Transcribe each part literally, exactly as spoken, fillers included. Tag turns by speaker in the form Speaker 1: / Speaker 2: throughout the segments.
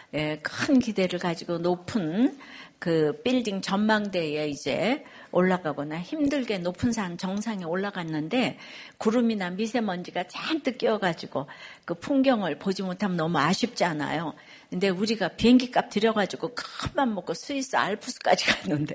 Speaker 1: 예, 큰 기대를 가지고 높은 그 빌딩 전망대에 이제 올라가거나 힘들게 높은 산 정상에 올라갔는데 구름이나 미세먼지가 잔뜩 끼어가지고 그 풍경을 보지 못하면 너무 아쉽잖아요. 근데 우리가 비행기 값 들여가지고 큰맘 먹고 스위스 알프스까지 갔는데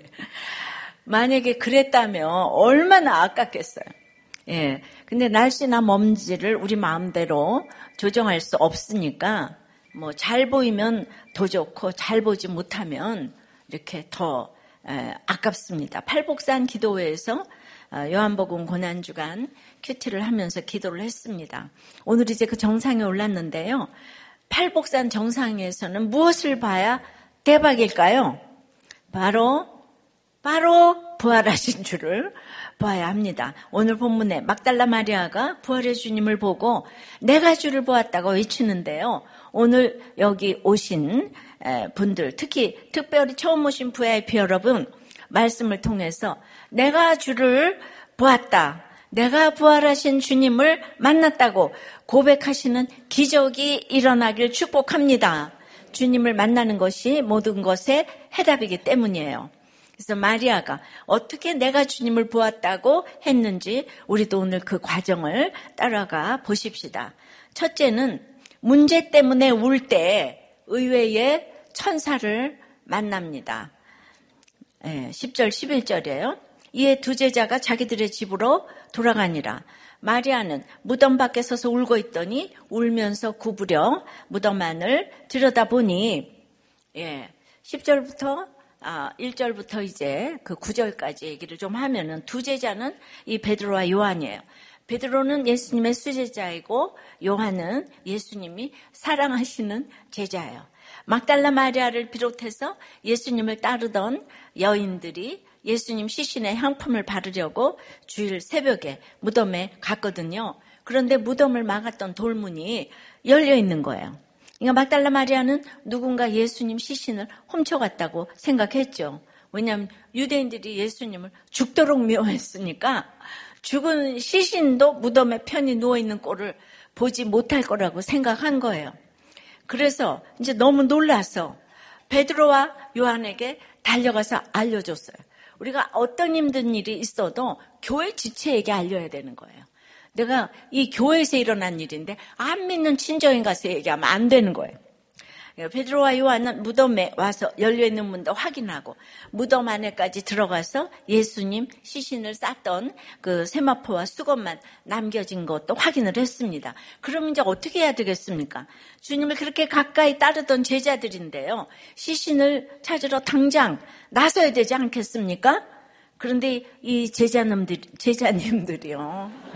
Speaker 1: 만약에 그랬다면 얼마나 아깝겠어요. 예. 근데 날씨나 먼지를 우리 마음대로 조정할 수 없으니까 뭐 잘 보이면 더 좋고 잘 보지 못하면 이렇게 더 에, 아깝습니다. 팔복산 기도회에서 요한복음 고난주간 큐티를 하면서 기도를 했습니다. 오늘 이제 그 정상에 올랐는데요. 팔복산 정상에서는 무엇을 봐야 대박일까요? 바로 바로 부활하신 주를 봐야 합니다. 오늘 본문에 막달라 마리아가 부활의 주님을 보고 내가 주를 보았다고 외치는데요. 오늘 여기 오신 분들, 특히 특별히 처음 오신 브이아이피 여러분, 말씀을 통해서 내가 주를 보았다, 내가 부활하신 주님을 만났다고 고백하시는 기적이 일어나길 축복합니다. 주님을 만나는 것이 모든 것의 해답이기 때문이에요. 그래서 마리아가 어떻게 내가 주님을 보았다고 했는지 우리도 오늘 그 과정을 따라가 보십시다. 첫째는 문제 때문에 울 때 의외의 천사를 만납니다. 십 절 십일 절이에요. 이에 두 제자가 자기들의 집으로 돌아가니라. 마리아는 무덤 밖에 서서 울고 있더니 울면서 구부려 무덤 안을 들여다보니, 예, 십 절부터 아, 일 절부터 이제 그 구 절까지 얘기를 좀 하면은 두 제자는 이 베드로와 요한이에요. 베드로는 예수님의 수제자이고 요한은 예수님이 사랑하시는 제자예요. 막달라 마리아를 비롯해서 예수님을 따르던 여인들이 예수님 시신에 향품을 바르려고 주일 새벽에 무덤에 갔거든요. 그런데 무덤을 막았던 돌문이 열려 있는 거예요. 그러니까 막달라 마리아는 누군가 예수님 시신을 훔쳐갔다고 생각했죠. 왜냐하면 유대인들이 예수님을 죽도록 미워했으니까 죽은 시신도 무덤에 편히 누워있는 꼴을 보지 못할 거라고 생각한 거예요. 그래서 이제 너무 놀라서 베드로와 요한에게 달려가서 알려줬어요. 우리가 어떤 힘든 일이 있어도 교회 지체에게 알려야 되는 거예요. 내가 이 교회에서 일어난 일인데 안 믿는 친정에 가서 얘기하면 안 되는 거예요. 베드로와 요한은 무덤에 와서 열려있는 문도 확인하고 무덤 안에까지 들어가서 예수님 시신을 쌌던 그 세마포와 수건만 남겨진 것도 확인을 했습니다. 그럼 이제 어떻게 해야 되겠습니까? 주님을 그렇게 가까이 따르던 제자들인데요. 시신을 찾으러 당장 나서야 되지 않겠습니까? 그런데 이 제자님들, 제자님들이요.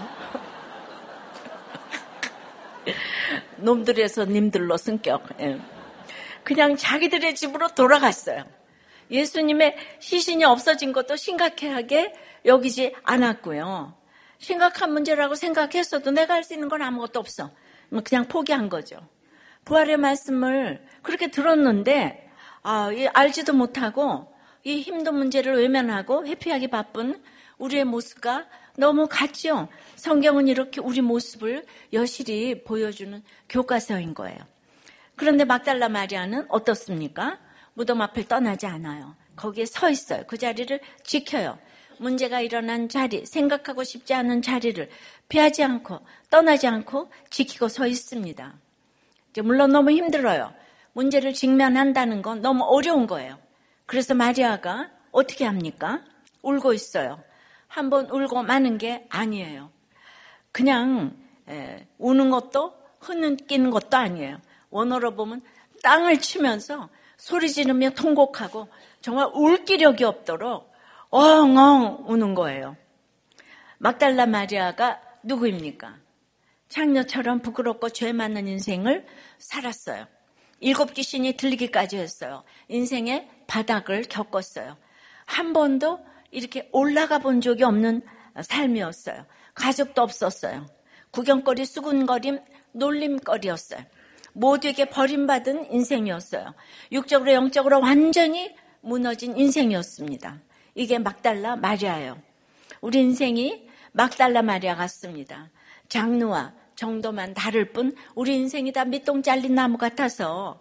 Speaker 1: 놈들에서 님들로 승격. 그냥 자기들의 집으로 돌아갔어요. 예수님의 시신이 없어진 것도 심각하게 여기지 않았고요. 심각한 문제라고 생각했어도 내가 할 수 있는 건 아무것도 없어. 그냥 포기한 거죠. 부활의 말씀을 그렇게 들었는데 아, 알지도 못하고 이 힘든 문제를 외면하고 회피하기 바쁜 우리의 모습과 너무 같죠. 성경은 이렇게 우리 모습을 여실히 보여주는 교과서인 거예요. 그런데 막달라 마리아는 어떻습니까? 무덤 앞을 떠나지 않아요. 거기에 서 있어요. 그 자리를 지켜요. 문제가 일어난 자리, 생각하고 싶지 않은 자리를 피하지 않고 떠나지 않고 지키고 서 있습니다. 물론 너무 힘들어요. 문제를 직면한다는 건 너무 어려운 거예요. 그래서 마리아가 어떻게 합니까? 울고 있어요. 한번 울고 마는 게 아니에요. 그냥 에, 우는 것도 흐느끼는 것도 아니에요. 원어로 보면 땅을 치면서 소리 지르며 통곡하고 정말 울 기력이 없도록 엉엉 우는 거예요. 막달라 마리아가 누구입니까? 창녀처럼 부끄럽고 죄 많은 인생을 살았어요. 일곱 귀신이 들리기까지 했어요. 인생의 바닥을 겪었어요. 한 번도 이렇게 올라가 본 적이 없는 삶이었어요. 가족도 없었어요. 구경거리, 수군거림, 놀림거리였어요. 모두에게 버림받은 인생이었어요. 육적으로 영적으로 완전히 무너진 인생이었습니다. 이게 막달라 마리아예요. 우리 인생이 막달라 마리아 같습니다. 장르와 정도만 다를 뿐 우리 인생이 다 밑동 잘린 나무 같아서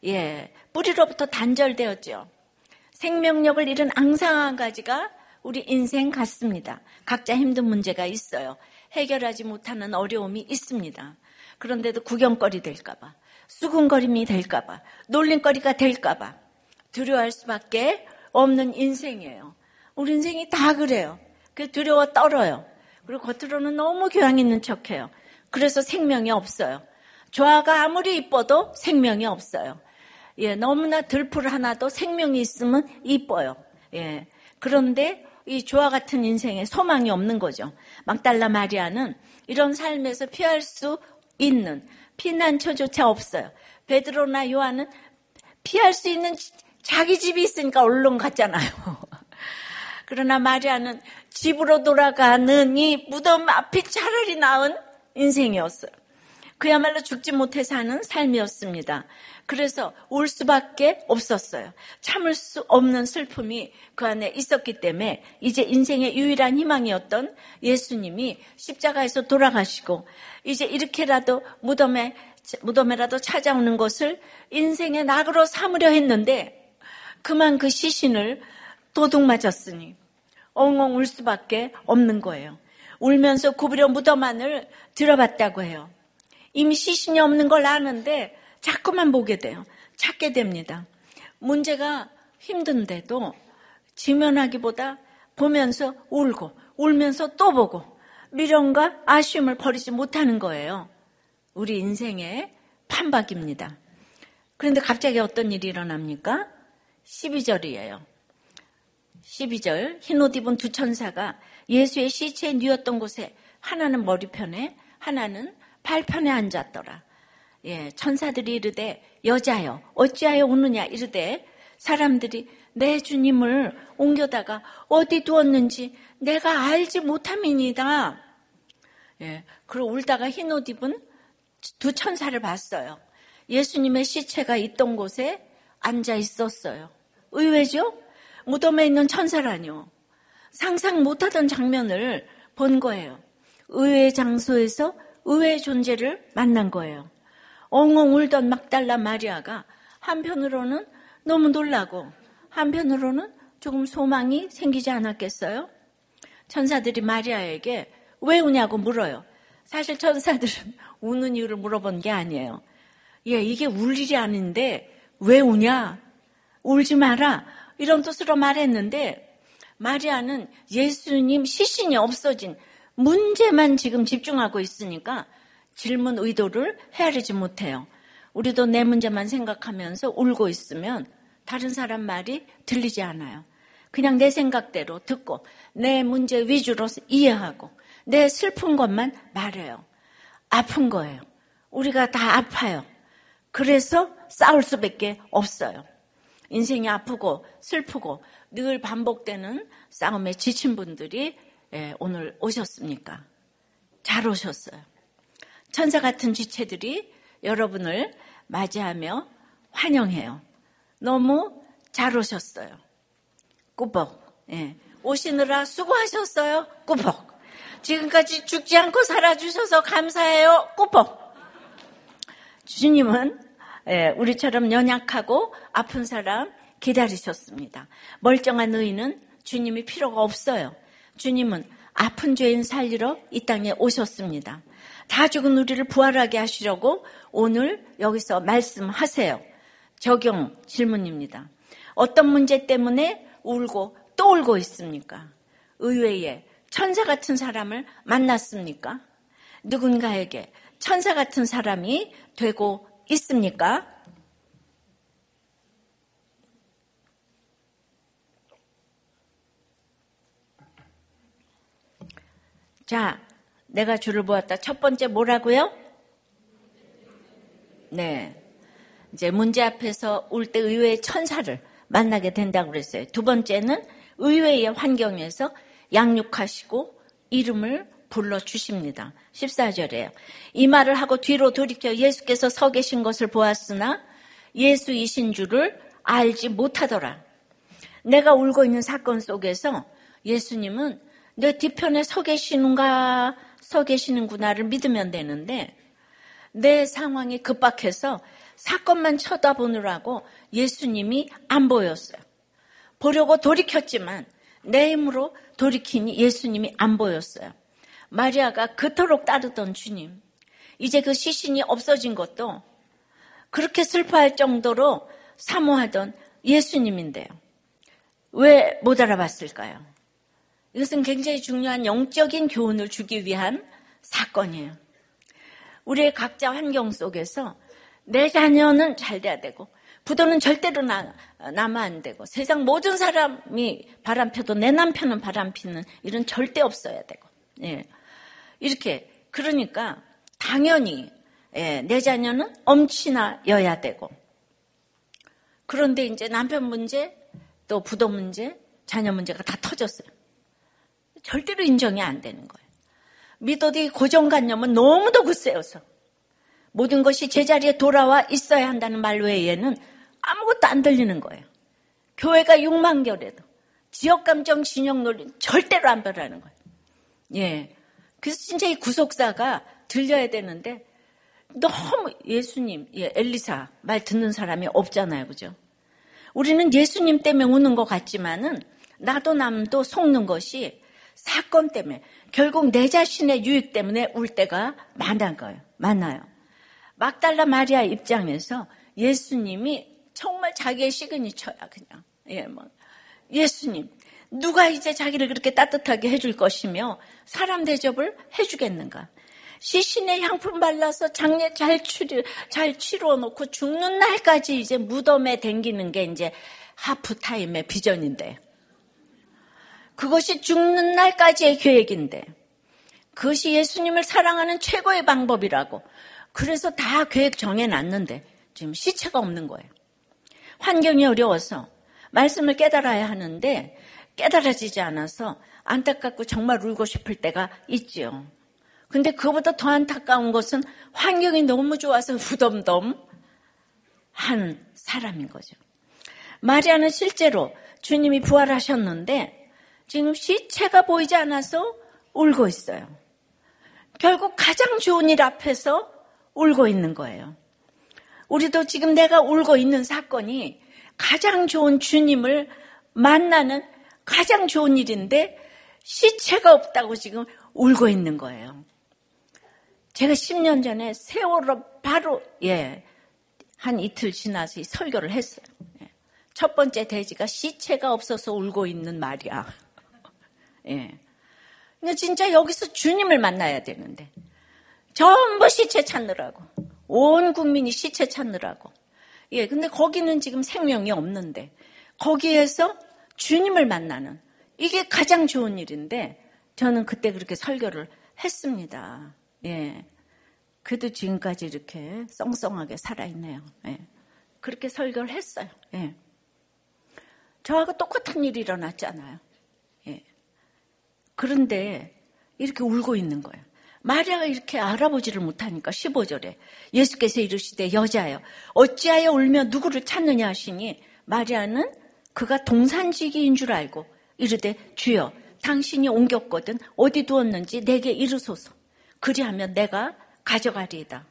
Speaker 1: 예, 뿌리로부터 단절되었죠. 생명력을 잃은 앙상한 가지가 우리 인생 같습니다. 각자 힘든 문제가 있어요. 해결하지 못하는 어려움이 있습니다. 그런데도 구경거리 될까봐, 수군거림이 될까봐, 놀림거리가 될까봐 두려워할 수밖에 없는 인생이에요. 우리 인생이 다 그래요. 그 두려워 떨어요. 그리고 겉으로는 너무 교양 있는 척해요. 그래서 생명이 없어요. 조화가 아무리 이뻐도 생명이 없어요. 예, 너무나 들풀 하나도 생명이 있으면 이뻐요. 예, 그런데 이 조화 같은 인생에 소망이 없는 거죠. 막달라 마리아는 이런 삶에서 피할 수 있는 피난처조차 없어요. 베드로나 요한은 피할 수 있는 자기 집이 있으니까 얼른 갔잖아요. 그러나 마리아는 집으로 돌아가는 이 무덤 앞이 차라리 나은 인생이었어요. 그야말로 죽지 못해 사는 삶이었습니다. 그래서 울 수밖에 없었어요. 참을 수 없는 슬픔이 그 안에 있었기 때문에 이제 인생의 유일한 희망이었던 예수님이 십자가에서 돌아가시고 이제 이렇게라도 무덤에, 무덤에라도 찾아오는 것을 인생의 낙으로 삼으려 했는데 그만 그 시신을 도둑 맞았으니 엉엉 울 수밖에 없는 거예요. 울면서 구부려 무덤 안을 들어봤다고 해요. 이미 시신이 없는 걸 아는데 자꾸만 보게 돼요. 찾게 됩니다. 문제가 힘든데도 지면하기보다 보면서 울고 울면서 또 보고 미련과 아쉬움을 버리지 못하는 거예요. 우리 인생의 판박입니다. 그런데 갑자기 어떤 일이 일어납니까? 십이 절이에요. 십이 절 흰 옷 입은 두 천사가 예수의 시체에 뉘었던 곳에 하나는 머리편에 하나는 발편에 앉았더라. 예, 천사들이 이르되 여자여 어찌하여 우느냐 이르되 사람들이 내 주님을 옮겨다가 어디 두었는지 내가 알지 못함이니이다. 예, 그리고 울다가 흰 옷 입은 두 천사를 봤어요. 예수님의 시체가 있던 곳에 앉아 있었어요. 의외죠? 무덤에 있는 천사라뇨. 상상 못하던 장면을 본 거예요. 의외의 장소에서 의외의 존재를 만난 거예요. 엉엉 울던 막달라 마리아가 한편으로는 너무 놀라고 한편으로는 조금 소망이 생기지 않았겠어요? 천사들이 마리아에게 왜 우냐고 물어요. 사실 천사들은 우는 이유를 물어본 게 아니에요. 예, 이게 울 일이 아닌데 왜 우냐? 울지 마라. 이런 뜻으로 말했는데 마리아는 예수님 시신이 없어진 문제만 지금 집중하고 있으니까 질문 의도를 헤아리지 못해요. 우리도 내 문제만 생각하면서 울고 있으면 다른 사람 말이 들리지 않아요. 그냥 내 생각대로 듣고 내 문제 위주로 이해하고 내 슬픈 것만 말해요. 아픈 거예요. 우리가 다 아파요. 그래서 싸울 수밖에 없어요. 인생이 아프고 슬프고 늘 반복되는 싸움에 지친 분들이 오늘 오셨습니까? 잘 오셨어요. 천사 같은 지체들이 여러분을 맞이하며 환영해요. 너무 잘 오셨어요. 꾸벅. 예. 오시느라 수고하셨어요. 꾸벅. 지금까지 죽지 않고 살아주셔서 감사해요. 꾸벅. 주님은 우리처럼 연약하고 아픈 사람 기다리셨습니다. 멀쩡한 의인은 주님이 필요가 없어요. 주님은 아픈 죄인 살리러 이 땅에 오셨습니다. 다 죽은 우리를 부활하게 하시려고 오늘 여기서 말씀하세요. 적용 질문입니다. 어떤 문제 때문에 울고 또 울고 있습니까? 의외의 천사 같은 사람을 만났습니까? 누군가에게 천사 같은 사람이 되고 있습니까? 자, 내가 줄을 보았다. 첫 번째 뭐라고요? 네. 이제 문제 앞에서 울 때 의외의 천사를 만나게 된다고 그랬어요. 두 번째는 의외의 환경에서 양육하시고 이름을 불러주십니다. 십사 절에요. 이 말을 하고 뒤로 돌이켜 예수께서 서 계신 것을 보았으나 예수이신 줄을 알지 못하더라. 내가 울고 있는 사건 속에서 예수님은 내 뒤편에 서 계시는가, 서 계시는구나를 믿으면 되는데 내 상황이 급박해서 사건만 쳐다보느라고 예수님이 안 보였어요. 보려고 돌이켰지만 내 힘으로 돌이키니 예수님이 안 보였어요. 마리아가 그토록 따르던 주님, 이제 그 시신이 없어진 것도 그렇게 슬퍼할 정도로 사모하던 예수님인데요. 왜 못 알아봤을까요? 이것은 굉장히 중요한 영적인 교훈을 주기 위한 사건이에요. 우리의 각자 환경 속에서 내 자녀는 잘 돼야 되고 부도는 절대로 나, 나면 안 되고 세상 모든 사람이 바람펴도 내 남편은 바람피는 일은 절대 없어야 되고 예. 이렇게 그러니까 당연히 예, 내 자녀는 엄친아여야 되고 그런데 이제 남편 문제 또 부도 문제 자녀 문제가 다 터졌어요. 절대로 인정이 안 되는 거예요. 믿어도 고정관념은 너무도 굳세어서 모든 것이 제자리에 돌아와 있어야 한다는 말 외에는 아무것도 안 들리는 거예요. 교회가 육만 개래도 지역감정 진영 논리 절대로 안 변하는 거예요. 예. 그래서 진짜 이 구속사가 들려야 되는데 너무 예수님, 예, 엘리사 말 듣는 사람이 없잖아요. 그죠? 우리는 예수님 때문에 우는 것 같지만은 나도 남도 속는 것이 사건 때문에 결국 내 자신의 유익 때문에 울 때가 많은 거예요. 많아요. 막달라 마리아 입장에서 예수님이 정말 자기의 시그니처야 그냥. 예, 뭐 예수님 누가 이제 자기를 그렇게 따뜻하게 해줄 것이며 사람 대접을 해주겠는가? 시신에 향품 발라서 장례 잘 치료 잘 치러 놓고 죽는 날까지 이제 무덤에 댕기는 게 이제 하프타임의 비전인데. 그것이 죽는 날까지의 계획인데 그것이 예수님을 사랑하는 최고의 방법이라고 그래서 다 계획 정해놨는데 지금 시체가 없는 거예요. 환경이 어려워서 말씀을 깨달아야 하는데 깨달아지지 않아서 안타깝고 정말 울고 싶을 때가 있지요. 근데 그거보다 더 안타까운 것은 환경이 너무 좋아서 후덤덤 한 사람인 거죠. 마리아는 실제로 주님이 부활하셨는데 지금 시체가 보이지 않아서 울고 있어요. 결국 가장 좋은 일 앞에서 울고 있는 거예요. 우리도 지금 내가 울고 있는 사건이 가장 좋은 주님을 만나는 가장 좋은 일인데 시체가 없다고 지금 울고 있는 거예요. 제가 십 년 전에 세월호 바로 예, 한 이틀 지나서 이 설교를 했어요. 첫 번째 대지가 시체가 없어서 울고 있는 말이야. 예. 근데 진짜 여기서 주님을 만나야 되는데 전부 시체 찾느라고 온 국민이 시체 찾느라고 예. 근데 거기는 지금 생명이 없는데 거기에서 주님을 만나는 이게 가장 좋은 일인데 저는 그때 그렇게 설교를 했습니다. 예. 그래도 지금까지 이렇게 썽썽하게 살아있네요. 예. 그렇게 설교를 했어요. 예. 저하고 똑같은 일이 일어났잖아요. 예. 그런데 이렇게 울고 있는 거예요. 마리아가 이렇게 알아보지를 못하니까 십오 절에 예수께서 이르시되 여자여 어찌하여 울며 누구를 찾느냐 하시니 마리아는 그가 동산지기인 줄 알고 이르되 주여 당신이 옮겼거든 어디 두었는지 내게 이르소서 그리하면 내가 가져가리이다.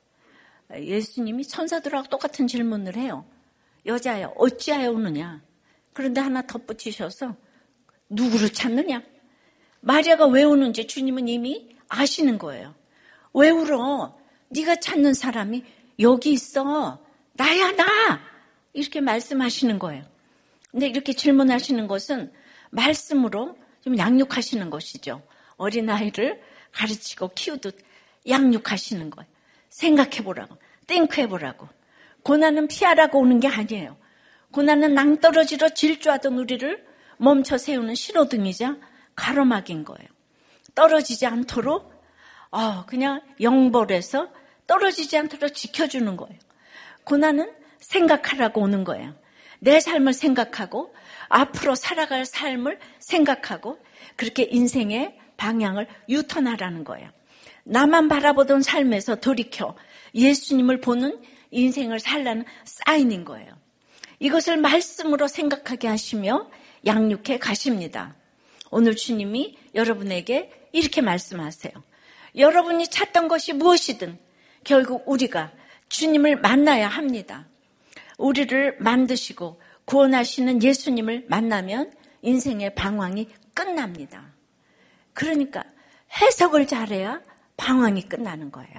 Speaker 1: 예수님이 천사들하고 똑같은 질문을 해요. 여자여 어찌하여 우느냐. 그런데 하나 덧붙이셔서 누구를 찾느냐. 마리아가 왜 우는지 주님은 이미 아시는 거예요. 왜 울어? 네가 찾는 사람이 여기 있어. 나야 나. 이렇게 말씀하시는 거예요. 근데 이렇게 질문하시는 것은 말씀으로 좀 양육하시는 것이죠. 어린아이를 가르치고 키우듯 양육하시는 거예요. 생각해보라고. 띵크해보라고. 고난은 피하라고 오는 게 아니에요. 고난은 낭떠러지로 질주하던 우리를 멈춰 세우는 신호등이자 가로막인 거예요. 떨어지지 않도록 어, 그냥 영벌에서 떨어지지 않도록 지켜주는 거예요. 고난은 생각하라고 오는 거예요. 내 삶을 생각하고 앞으로 살아갈 삶을 생각하고 그렇게 인생의 방향을 유턴하라는 거예요. 나만 바라보던 삶에서 돌이켜 예수님을 보는 인생을 살라는 사인인 거예요. 이것을 말씀으로 생각하게 하시며 양육해 가십니다. 오늘 주님이 여러분에게 이렇게 말씀하세요. 여러분이 찾던 것이 무엇이든 결국 우리가 주님을 만나야 합니다. 우리를 만드시고 구원하시는 예수님을 만나면 인생의 방황이 끝납니다. 그러니까 해석을 잘해야 방황이 끝나는 거예요.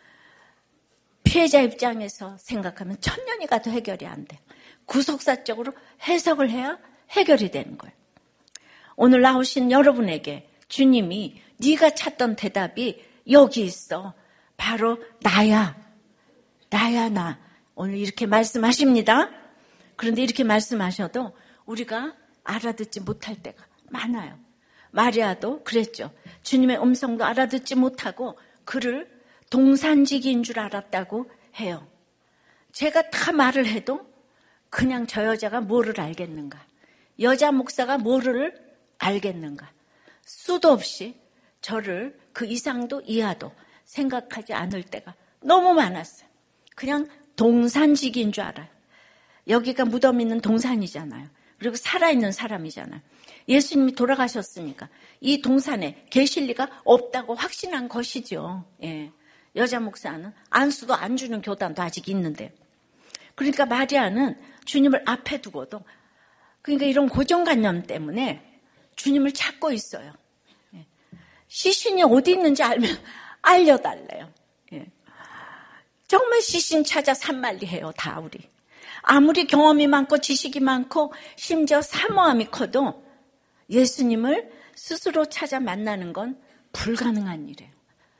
Speaker 1: 피해자 입장에서 생각하면 천년이 가도 해결이 안 돼요. 구속사적으로 해석을 해야 해결이 되는 거예요. 오늘 나오신 여러분에게 주님이 네가 찾던 대답이 여기 있어. 바로 나야. 나야 나. 오늘 이렇게 말씀하십니다. 그런데 이렇게 말씀하셔도 우리가 알아듣지 못할 때가 많아요. 마리아도 그랬죠. 주님의 음성도 알아듣지 못하고 그를 동산지기인 줄 알았다고 해요. 제가 다 말을 해도 그냥 저 여자가 뭐를 알겠는가? 여자 목사가 뭐를 알겠는가? 수도 없이 저를 그 이상도 이하도 생각하지 않을 때가 너무 많았어요. 그냥 동산지기인 줄 알아요. 여기가 무덤 있는 동산이잖아요. 그리고 살아있는 사람이잖아요. 예수님이 돌아가셨으니까 이 동산에 계실 리가 없다고 확신한 것이죠. 예. 여자 목사는 안수도 안 주는 교단도 아직 있는데. 그러니까 마리아는 주님을 앞에 두고도 그러니까 이런 고정관념 때문에 주님을 찾고 있어요. 예. 시신이 어디 있는지 알면 알려달래요. 예. 정말 시신 찾아 산만리해요. 다 우리. 아무리 경험이 많고 지식이 많고 심지어 사모함이 커도 예수님을 스스로 찾아 만나는 건 불가능한 일이에요.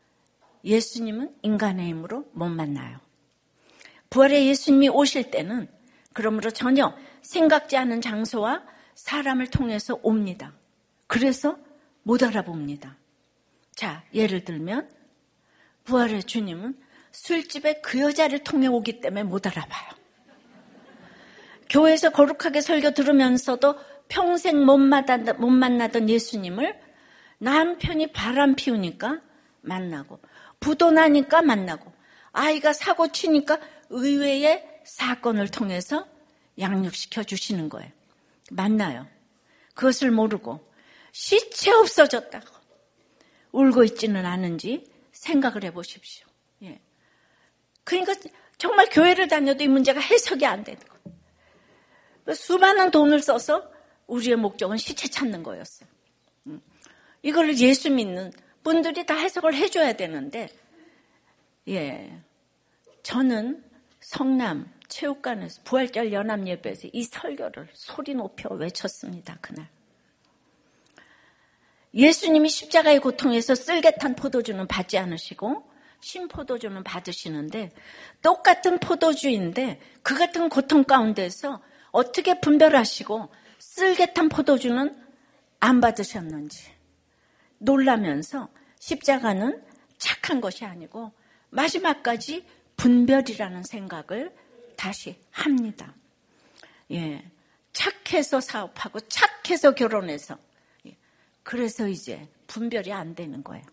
Speaker 1: 예수님은 인간의 힘으로 못 만나요. 부활의 예수님이 오실 때는 그러므로 전혀 생각지 않은 장소와 사람을 통해서 옵니다. 그래서 못 알아봅니다. 자, 예를 들면 부활의 주님은 술집에 그 여자를 통해 오기 때문에 못 알아봐요. 교회에서 거룩하게 설교 들으면서도 평생 못 만나던, 못 만나던 예수님을 남편이 바람 피우니까 만나고 부도 나니까 만나고 아이가 사고 치니까 의외의 사건을 통해서 양육시켜 주시는 거예요. 만나요. 그것을 모르고 시체 없어졌다고 울고 있지는 않은지 생각을 해보십시오. 예. 그러니까 정말 교회를 다녀도 이 문제가 해석이 안 되는 거예요. 수많은 돈을 써서 우리의 목적은 시체 찾는 거였어요. 이걸 예수 믿는 분들이 다 해석을 해줘야 되는데, 예, 저는 성남 체육관에서 부활절 연합예배에서 이 설교를 소리 높여 외쳤습니다. 그날. 예수님이 십자가의 고통에서 쓸개탄 포도주는 받지 않으시고 신포도주는 받으시는데 똑같은 포도주인데 그 같은 고통 가운데서 어떻게 분별하시고 쓸개탄 포도주는 안 받으셨는지 놀라면서 십자가는 착한 것이 아니고 마지막까지 분별이라는 생각을 다시 합니다. 예, 착해서 사업하고 착해서 결혼해서 그래서 이제 분별이 안 되는 거예요.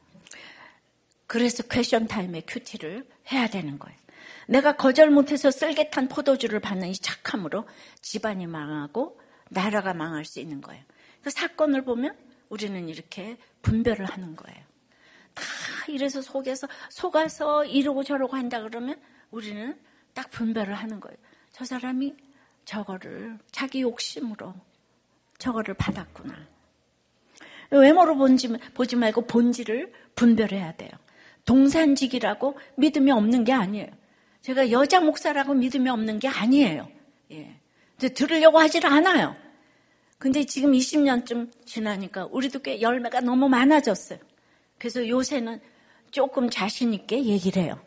Speaker 1: 그래서 퀘션 타임에 큐티를 해야 되는 거예요. 내가 거절 못해서 쓸개탄 포도주를 받는 이 착함으로 집안이 망하고 나라가 망할 수 있는 거예요. 그 사건을 보면 우리는 이렇게 분별을 하는 거예요. 다 이래서 속에서 속아서 이러고 저러고 한다 그러면 우리는 딱 분별을 하는 거예요. 저 사람이 저거를 자기 욕심으로 저거를 받았구나. 외모로 본지, 보지 말고 본질을 분별해야 돼요. 동산직이라고 믿음이 없는 게 아니에요. 제가 여자 목사라고 믿음이 없는 게 아니에요. 예. 근데 들으려고 하질 않아요. 근데 지금 이십 년쯤 지나니까 우리도 꽤 열매가 너무 많아졌어요. 그래서 요새는 조금 자신 있게 얘기를 해요.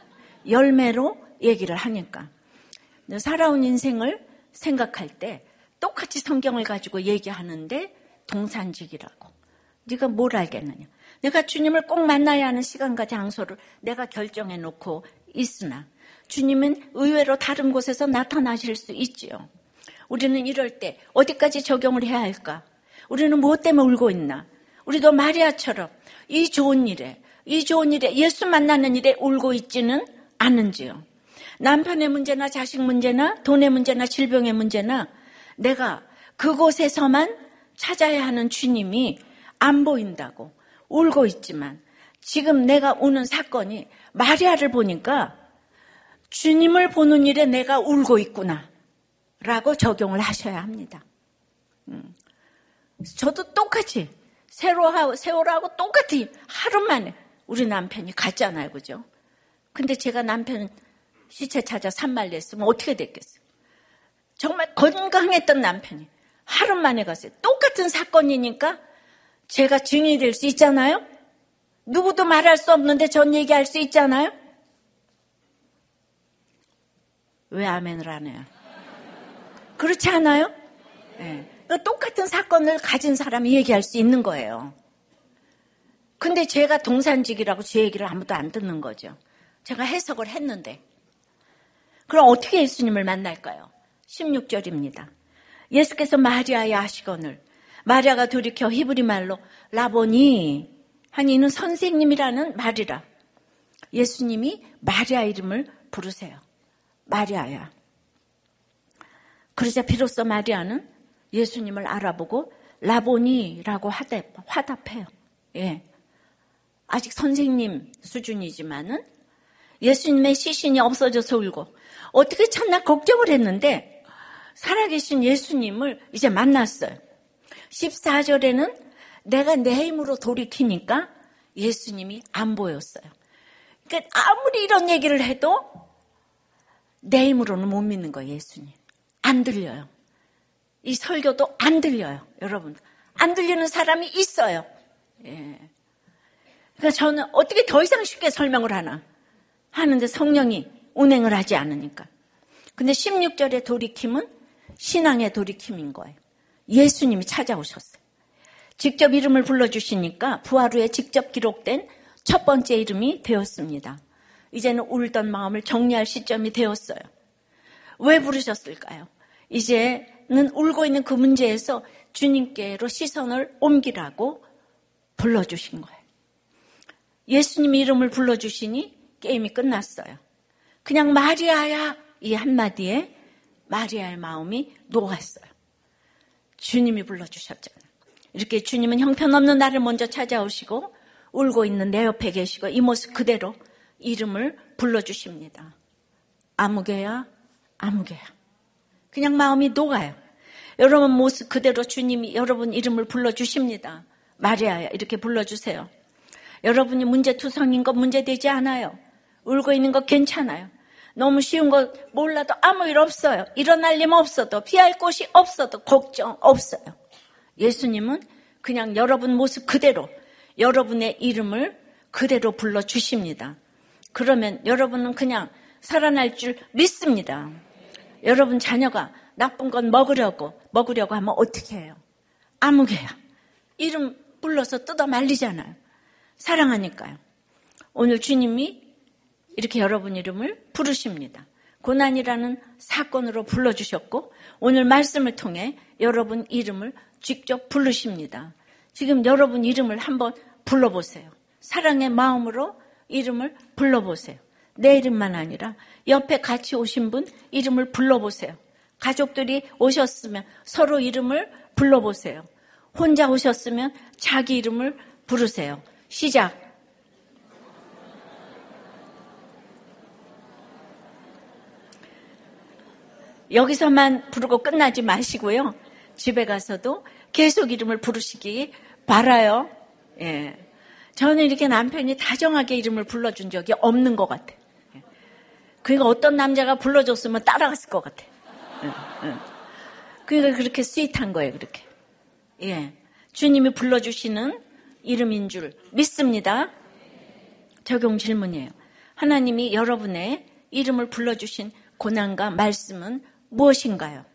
Speaker 1: 열매로 얘기를 하니까. 살아온 인생을 생각할 때 똑같이 성경을 가지고 얘기하는데 동산직이라고. 네가 뭘 알겠느냐. 내가 주님을 꼭 만나야 하는 시간과 장소를 내가 결정해 놓고 있으나 주님은 의외로 다른 곳에서 나타나실 수 있지요. 우리는 이럴 때 어디까지 적용을 해야 할까? 우리는 무엇 때문에 울고 있나? 우리도 마리아처럼 이 좋은 일에, 이 좋은 일에, 예수 만나는 일에 울고 있지는 않은지요. 남편의 문제나 자식 문제나 돈의 문제나 질병의 문제나 내가 그곳에서만 찾아야 하는 주님이 안 보인다고 울고 있지만 지금 내가 우는 사건이 마리아를 보니까 주님을 보는 일에 내가 울고 있구나 라고 적용을 하셔야 합니다. 음. 저도 똑같이 세월하고, 세월하고 똑같이 하루 만에 우리 남편이 갔잖아요. 그죠? 근데 제가 남편 시체 찾아 산말렸으면 어떻게 됐겠어요? 정말 건강했던 남편이 하루 만에 갔어요. 똑같은 사건이니까 제가 증인이 될 수 있잖아요? 누구도 말할 수 없는데 전 얘기할 수 있잖아요? 왜 아멘을 안 해요? 그렇지 않아요? 네. 똑같은 사건을 가진 사람이 얘기할 수 있는 거예요. 근데 제가 동산직이라고 제 얘기를 아무도 안 듣는 거죠. 제가 해석을 했는데. 그럼 어떻게 예수님을 만날까요? 십육 절입니다. 예수께서 마리아의 아시거늘, 마리아가 돌이켜 히브리 말로 라보니 하니 이는 선생님이라는 말이라. 예수님이 마리아 이름을 부르세요. 마리아야. 그러자 비로소 마리아는 예수님을 알아보고 라보니라고 화답해요. 예. 아직 선생님 수준이지만은 예수님의 시신이 없어져서 울고 어떻게 참나 걱정을 했는데 살아계신 예수님을 이제 만났어요. 십사 절에는 내가 내 힘으로 돌이키니까 예수님이 안 보였어요. 그러니까 아무리 이런 얘기를 해도 내 힘으로는 못 믿는 거예요. 예수님. 안 들려요. 이 설교도 안 들려요. 여러분. 안 들리는 사람이 있어요. 예. 그러니까 저는 어떻게 더 이상 쉽게 설명을 하나 하는데 성령이 운행을 하지 않으니까. 근데 십육 절의 돌이킴은 신앙의 돌이킴인 거예요. 예수님이 찾아오셨어요. 직접 이름을 불러주시니까 부활 후에 직접 기록된 첫 번째 이름이 되었습니다. 이제는 울던 마음을 정리할 시점이 되었어요. 왜 부르셨을까요? 이제는 울고 있는 그 문제에서 주님께로 시선을 옮기라고 불러주신 거예요. 예수님 이름을 불러주시니 게임이 끝났어요. 그냥 마리아야 이 한마디에 마리아의 마음이 녹았어요. 주님이 불러주셨잖아요. 이렇게 주님은 형편없는 나를 먼저 찾아오시고 울고 있는 내 옆에 계시고 이 모습 그대로 이름을 불러주십니다. 아무개야, 아무개야. 그냥 마음이 녹아요. 여러분 모습 그대로 주님이 여러분 이름을 불러주십니다. 마리아야 이렇게 불러주세요. 여러분이 문제투성인 거 문제되지 않아요. 울고 있는 거 괜찮아요. 너무 쉬운 거 몰라도 아무 일 없어요. 일어날 일 없어도 피할 곳이 없어도 걱정 없어요. 예수님은 그냥 여러분 모습 그대로 여러분의 이름을 그대로 불러주십니다. 그러면 여러분은 그냥 살아날 줄 믿습니다. 여러분 자녀가 나쁜 건 먹으려고 먹으려고 하면 어떻게 해요? 아무개야. 이름 불러서 뜯어 말리잖아요. 사랑하니까요. 오늘 주님이 이렇게 여러분 이름을 부르십니다. 고난이라는 사건으로 불러주셨고 오늘 말씀을 통해 여러분 이름을 직접 부르십니다. 지금 여러분 이름을 한번 불러보세요. 사랑의 마음으로 이름을 불러보세요. 내 이름만 아니라 옆에 같이 오신 분 이름을 불러보세요. 가족들이 오셨으면 서로 이름을 불러보세요. 혼자 오셨으면 자기 이름을 부르세요. 시작. 여기서만 부르고 끝나지 마시고요. 집에 가서도 계속 이름을 부르시기 바라요. 예. 저는 이렇게 남편이 다정하게 이름을 불러준 적이 없는 것 같아요. 예. 그러니까 어떤 남자가 불러줬으면 따라갔을 것 같아요. 예. 예. 그러니까 그렇게 스윗한 거예요. 그렇게. 예. 주님이 불러주시는 이름인 줄 믿습니다. 적용 질문이에요. 하나님이 여러분의 이름을 불러주신 고난과 말씀은 무엇인가요?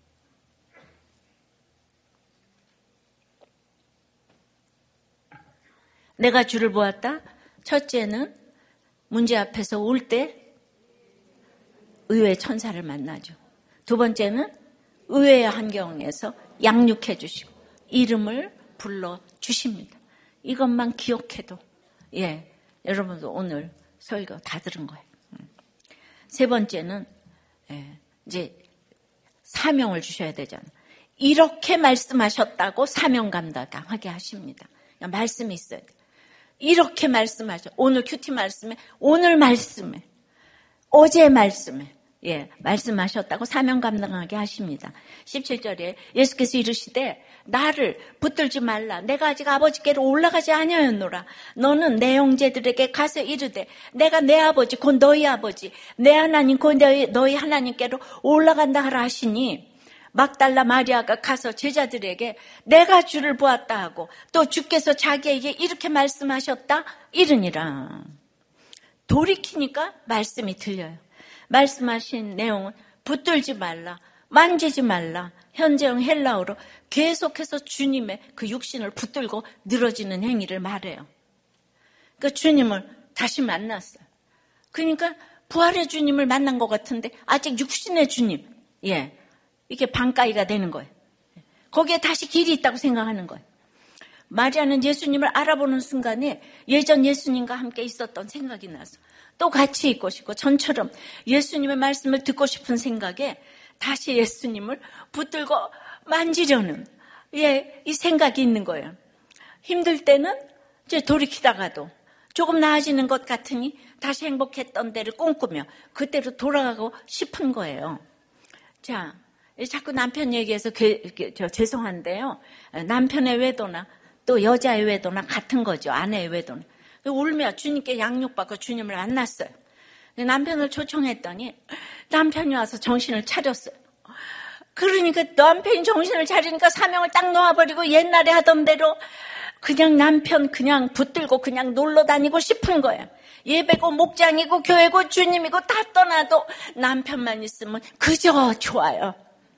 Speaker 1: 내가 주를 보았다. 첫째는 문제 앞에서 울 때 의외의 천사를 만나죠. 두 번째는 의외의 환경에서 양육해 주시고 이름을 불러 주십니다. 이것만 기억해도 예, 여러분도 오늘 설교 다 들은 거예요. 세 번째는 예, 이제 사명을 주셔야 되잖아요. 이렇게 말씀하셨다고 사명 감당하게 하십니다. 말씀이 있어야 돼요. 이렇게 말씀하셔. 오늘 큐티 말씀에 오늘 말씀에 어제 말씀에 예, 말씀하셨다고 사명 감당하게 하십니다. 십칠 절에 예수께서 이르시되 나를 붙들지 말라. 내가 아직 아버지께로 올라가지 아니하였노라. 너는 내 형제들에게 가서 이르되 내가 내 아버지 곧 너희 아버지 내 하나님 곧 너희, 너희 하나님께로 올라간다 하라 하시니 막달라 마리아가 가서 제자들에게 내가 주를 보았다 하고 또 주께서 자기에게 이렇게 말씀하셨다 이르니라. 돌이키니까 말씀이 들려요. 말씀하신 내용은 붙들지 말라, 만지지 말라. 현재형 헬라어로 계속해서 주님의 그 육신을 붙들고 늘어지는 행위를 말해요. 그러니까 주님을 다시 만났어요. 그러니까 부활의 주님을 만난 것 같은데 아직 육신의 주님, 예, 이게 반가이가 되는 거예요. 거기에 다시 길이 있다고 생각하는 거예요. 마리아는 예수님을 알아보는 순간에 예전 예수님과 함께 있었던 생각이 나서 또 같이 있고 싶고 전처럼 예수님의 말씀을 듣고 싶은 생각에 다시 예수님을 붙들고 만지려는 예, 이 생각이 있는 거예요. 힘들 때는 이제 돌이키다가도 조금 나아지는 것 같으니 다시 행복했던 데를 꿈꾸며 그때로 돌아가고 싶은 거예요. 자, 자꾸 남편 얘기해서 게, 게, 저 죄송한데요. 남편의 외도나 또 여자의 외도나 같은 거죠. 아내의 외도는. 울며 주님께 양육받고 주님을 만났어요. 남편을 초청했더니 남편이 와서 정신을 차렸어요. 그러니까 남편이 정신을 차리니까 사명을 딱 놓아버리고 옛날에 하던 대로 그냥 남편 그냥 붙들고 그냥 놀러 다니고 싶은 거예요. 예배고 목장이고 교회고 주님이고 다 떠나도 남편만 있으면 그저 좋아요.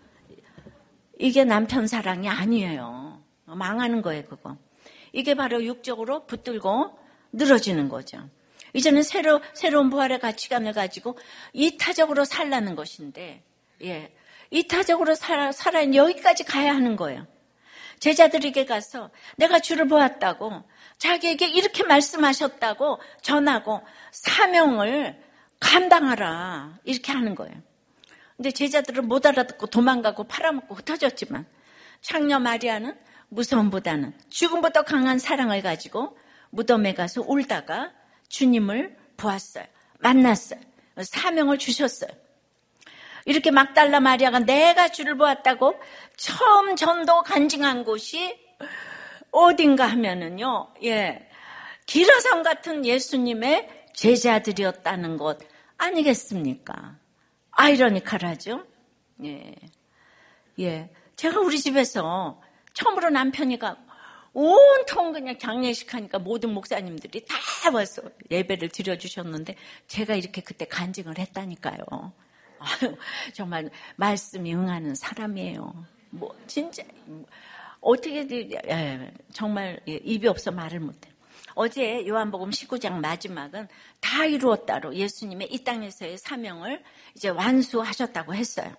Speaker 1: 이게 남편 사랑이 아니에요. 망하는 거예요, 그거. 이게 바로 육적으로 붙들고 늘어지는 거죠. 이제는 새로, 새로운 부활의 가치관을 가지고 이타적으로 살라는 것인데, 예. 이타적으로 살아, 살아 여기까지 가야 하는 거예요. 제자들에게 가서 내가 주를 보았다고, 자기에게 이렇게 말씀하셨다고 전하고 사명을 감당하라. 이렇게 하는 거예요. 근데 제자들은 못 알아듣고 도망가고 팔아먹고 흩어졌지만, 창녀 마리아는 무서움보다는 죽음보다 강한 사랑을 가지고 무덤에 가서 울다가 주님을 보았어요. 만났어요. 사명을 주셨어요. 이렇게 막달라 마리아가 내가 주를 보았다고 처음 전도 간증한 곳이 어딘가 하면은요, 예, 기라성 같은 예수님의 제자들이었다는 것 아니겠습니까? 아이러니컬하죠? 예, 예. 제가 우리 집에서 처음으로 남편이가 온통 그냥 장례식 하니까 모든 목사님들이 다 와서 예배를 드려주셨는데 제가 이렇게 그때 간증을 했다니까요. 아유, 정말 말씀이 응하는 사람이에요. 뭐 진짜 어떻게 예, 정말 입이 없어 말을 못해요. 어제 요한복음 십구 장 마지막은 다 이루었다로 예수님의 이 땅에서의 사명을 이제 완수하셨다고 했어요.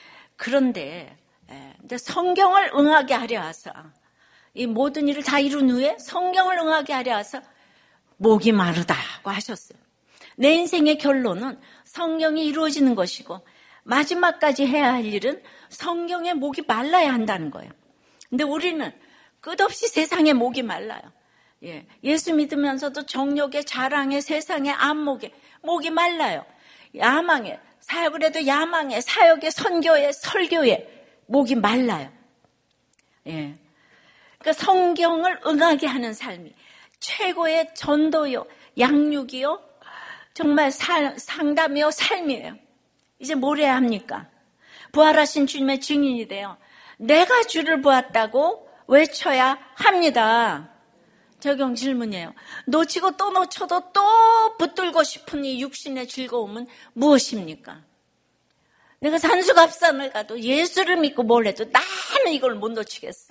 Speaker 1: 그런데 예, 근데 성경을 응하게 하려 하서 이 모든 일을 다 이룬 후에 성경을 응하게 하려 해서 목이 마르다고 하셨어요. 내 인생의 결론은 성경이 이루어지는 것이고 마지막까지 해야 할 일은 성경의 목이 말라야 한다는 거예요. 근데 우리는 끝없이 세상에 목이 말라요. 예, 예수 믿으면서도 정욕의 자랑에 세상의 안목에 목이 말라요. 야망에 사역을 해도 야망에 사역에 선교에 설교에 목이 말라요. 예. 그러니까 성경을 응하게 하는 삶이 최고의 전도요, 양육이요, 정말 사, 상담이요, 삶이에요. 이제 뭘 해야 합니까? 부활하신 주님의 증인이 돼요. 내가 주를 보았다고 외쳐야 합니다. 적용 질문이에요. 놓치고 또 놓쳐도 또 붙들고 싶은 이 육신의 즐거움은 무엇입니까? 내가 산수갑산을 가도 예수를 믿고 뭘 해도 나는 이걸 못 놓치겠어.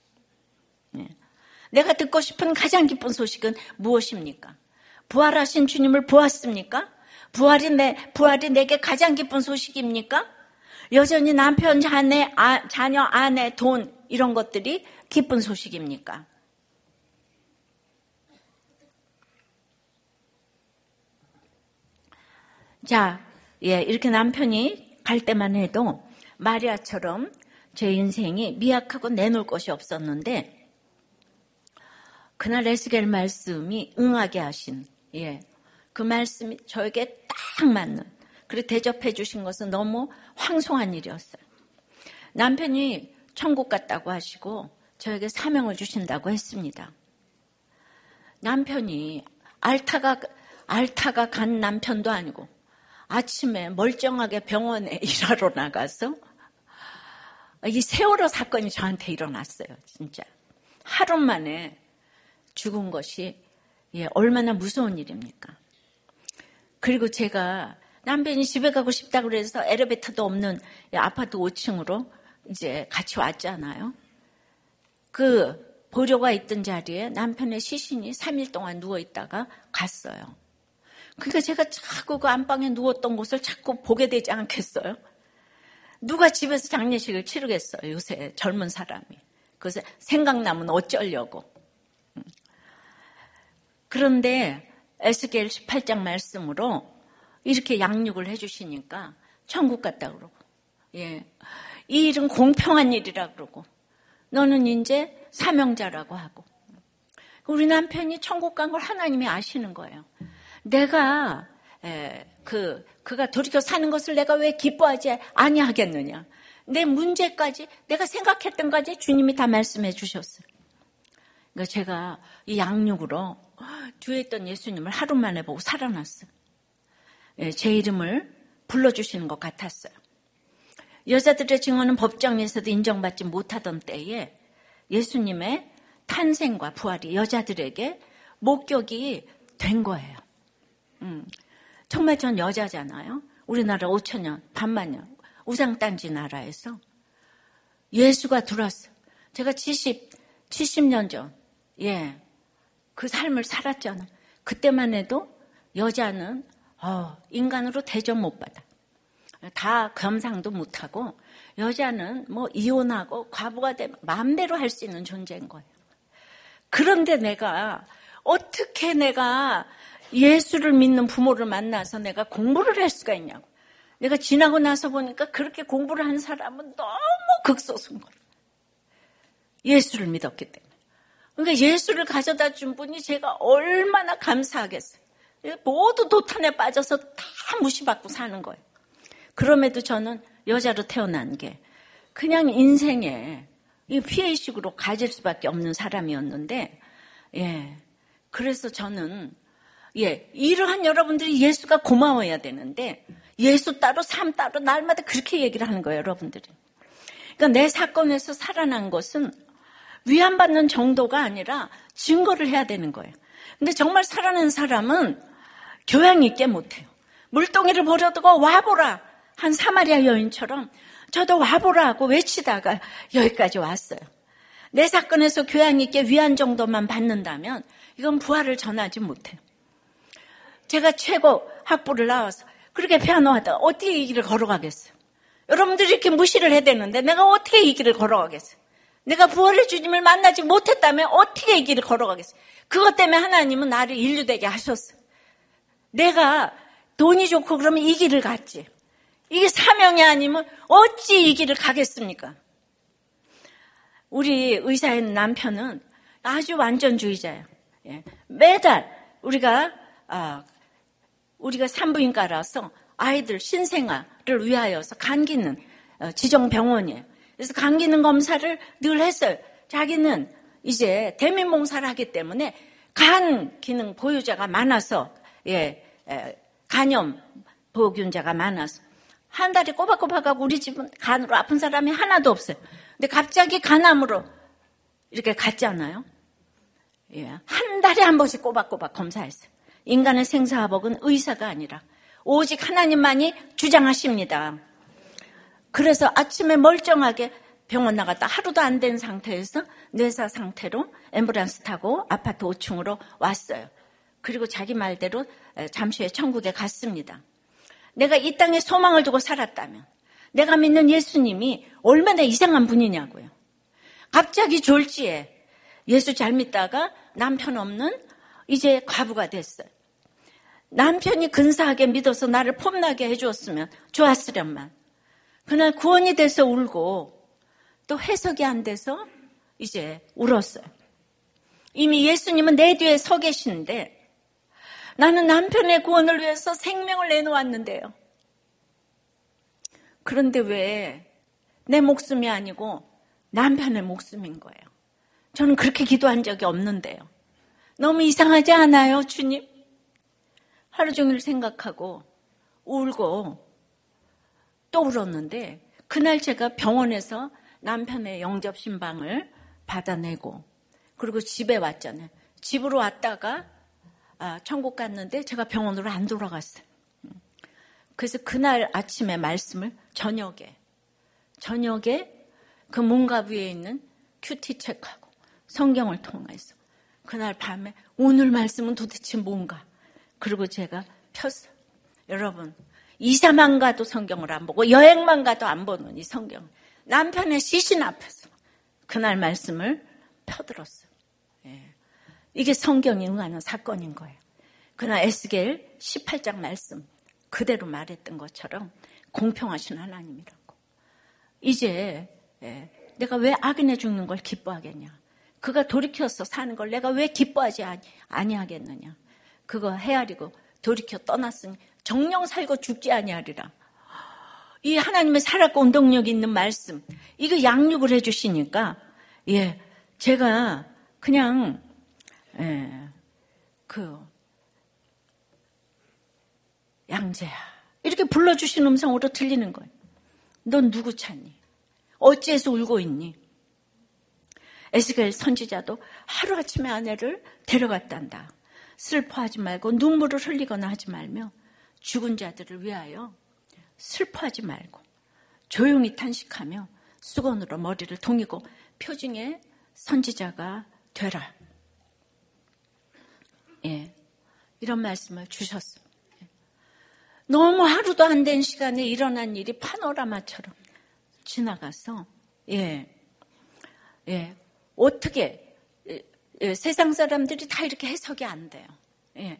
Speaker 1: 네. 내가 듣고 싶은 가장 기쁜 소식은 무엇입니까? 부활하신 주님을 보았습니까? 부활이 내, 부활이 내게 가장 기쁜 소식입니까? 여전히 남편, 자녀, 아, 자녀, 아내, 돈 이런 것들이 기쁜 소식입니까? 자, 예, 이렇게 남편이 갈 때만 해도 마리아처럼 제 인생이 미약하고 내놓을 것이 없었는데 그날 에스겔 말씀이 응하게 하신, 예, 그 말씀이 저에게 딱 맞는 그리고 대접해 주신 것은 너무 황송한 일이었어요. 남편이 천국 갔다고 하시고 저에게 사명을 주신다고 했습니다. 남편이 알타가 알타가 간 남편도 아니고 아침에 멀쩡하게 병원에 일하러 나가서 이 세월호 사건이 저한테 일어났어요. 진짜 하루 만에 죽은 것이 예, 얼마나 무서운 일입니까? 그리고 제가 남편이 집에 가고 싶다고 그래서 엘리베이터도 없는 아파트 오 층으로 이제 같이 왔잖아요. 그 보료가 있던 자리에 남편의 시신이 삼 일 동안 누워있다가 갔어요. 그러니까 제가 자꾸 그 안방에 누웠던 곳을 자꾸 보게 되지 않겠어요? 누가 집에서 장례식을 치르겠어요, 요새 젊은 사람이. 그래서 생각나면 어쩌려고. 그런데 에스겔 십팔 장 말씀으로 이렇게 양육을 해주시니까 천국 갔다 그러고, 예, 이 일은 공평한 일이라 그러고, 너는 이제 사명자라고 하고. 우리 남편이 천국 간 걸 하나님이 아시는 거예요. 내가 에, 그 그가 돌이켜 사는 것을 내가 왜 기뻐하지 아니하겠느냐. 내 문제까지 내가 생각했던 까지 주님이 다 말씀해 주셨어요. 그러니까 제가 이 양육으로 뒤에 있던 예수님을 하루 만에 보고 살아났어요. 예, 제 이름을 불러주시는 것 같았어요. 여자들의 증언은 법정에서도 인정받지 못하던 때에 예수님의 탄생과 부활이 여자들에게 목격이 된 거예요. 음, 정말 전 여자잖아요. 우리나라 오천 년, 반만 년, 우상단지 나라에서 예수가 들어왔어요. 제가 칠십, 칠십 년 전, 예, 그 삶을 살았잖아요. 그때만 해도 여자는 어, 인간으로 대접 못 받아. 다 겸상도 못하고 여자는 뭐 이혼하고 과부가 되면 마음대로 할 수 있는 존재인 거예요. 그런데 내가 어떻게 내가 예수를 믿는 부모를 만나서 내가 공부를 할 수가 있냐고. 내가 지나고 나서 보니까 그렇게 공부를 한 사람은 너무 극소수인 거예요. 예수를 믿었기 때문에. 그러니까 예수를 가져다 준 분이 제가 얼마나 감사하겠어요. 모두 도탄에 빠져서 다 무시받고 사는 거예요. 그럼에도 저는 여자로 태어난 게 그냥 인생에 이 피해의식으로 가질 수밖에 없는 사람이었는데, 예. 그래서 저는, 예. 이러한 여러분들이 예수가 고마워야 되는데, 예수 따로 삶 따로 날마다 그렇게 얘기를 하는 거예요, 여러분들이. 그러니까 내 사건에서 살아난 것은 위안받는 정도가 아니라 증거를 해야 되는 거예요. 근데 정말 살아난 사람은 교양 있게 못해요. 물동이를 버려두고 와보라. 한 사마리아 여인처럼 저도 와보라 하고 외치다가 여기까지 왔어요. 내 사건에서 교양 있게 위안 정도만 받는다면 이건 부활을 전하지 못해요. 제가 최고 학부를 나와서 그렇게 피아노 하다가 어떻게 이 길을 걸어가겠어요? 여러분들이 이렇게 무시를 해야 되는데 내가 어떻게 이 길을 걸어가겠어요? 내가 부활의 주님을 만나지 못했다면 어떻게 이 길을 걸어가겠어요? 그것 때문에 하나님은 나를 인류되게 하셨어요. 내가 돈이 좋고 그러면 이 길을 갔지. 이게 사명이 아니면 어찌 이 길을 가겠습니까? 우리 의사의 남편은 아주 완전주의자예요. 예. 매달 우리가 아, 우리가 산부인과라서 아이들 신생아를 위하여서 간 기능 지정 병원이에요. 그래서 간 기능 검사를 늘 했어요. 자기는 이제 대민봉사를 하기 때문에 간 기능 보유자가 많아서, 예, 간염 보균자가 많아서 한 달에 꼬박꼬박하고 우리 집은 간으로 아픈 사람이 하나도 없어요. 근데 갑자기 간암으로 이렇게 갔잖아요. 예, 한 달에 한 번씩 꼬박꼬박 검사했어요. 인간의 생사화복은 의사가 아니라 오직 하나님만이 주장하십니다. 그래서 아침에 멀쩡하게 병원 나갔다 하루도 안 된 상태에서 뇌사 상태로 앰뷸런스 타고 아파트 오 층으로 왔어요. 그리고 자기 말대로 잠시 후에 천국에 갔습니다. 내가 이 땅에 소망을 두고 살았다면 내가 믿는 예수님이 얼마나 이상한 분이냐고요. 갑자기 졸지에 예수 잘 믿다가 남편 없는 이제 과부가 됐어요. 남편이 근사하게 믿어서 나를 폼나게 해주었으면 좋았으련만. 그날 구원이 돼서 울고 또 해석이 안 돼서 이제 울었어요. 이미 예수님은 내 뒤에 서 계시는데 나는 남편의 구원을 위해서 생명을 내놓았는데요. 그런데 왜 내 목숨이 아니고 남편의 목숨인 거예요. 저는 그렇게 기도한 적이 없는데요. 너무 이상하지 않아요, 주님? 하루 종일 생각하고 울고 또 울었는데 그날 제가 병원에서 남편의 영접신방을 받아내고 그리고 집에 왔잖아요. 집으로 왔다가 아, 천국 갔는데 제가 병원으로 안 돌아갔어요. 그래서 그날 아침에 말씀을 저녁에 저녁에 그 문갑 위에 있는 큐티 책하고 성경을 통해서 그날 밤에 오늘 말씀은 도대체 뭔가 그리고 제가 폈어요. 여러분 이사만 가도 성경을 안 보고 여행만 가도 안 보는 이 성경 남편의 시신 앞에서 그날 말씀을 펴들었어요. 예. 이게 성경이 응하는 사건인 거예요. 그날 에스겔 십팔 장 말씀 그대로 말했던 것처럼 공평하신 하나님이라고. 이제 예, 내가 왜 악인의 죽는 걸 기뻐하겠냐. 그가 돌이켜서 사는 걸 내가 왜 기뻐하지 아니, 아니하겠느냐. 그거 헤아리고 돌이켜 떠났으니 정령 살고 죽지 아니하리라. 이 하나님의 살아있고 운동력 있는 말씀 이거 양육을 해주시니까 예, 제가 그냥 예, 그 양재야 이렇게 불러주신 음성으로 들리는 거예요. 넌 누구 찾니? 어찌해서 울고 있니? 에스겔 선지자도 하루아침에 아내를 데려갔단다. 슬퍼하지 말고 눈물을 흘리거나 하지 말며 죽은 자들을 위하여 슬퍼하지 말고 조용히 탄식하며 수건으로 머리를 동이고 표징의 선지자가 되라. 예, 이런 말씀을 주셨습니다. 너무 하루도 안 된 시간에 일어난 일이 파노라마처럼 지나가서 예, 예, 어떻게 예, 예, 세상 사람들이 다 이렇게 해석이 안 돼요. 예.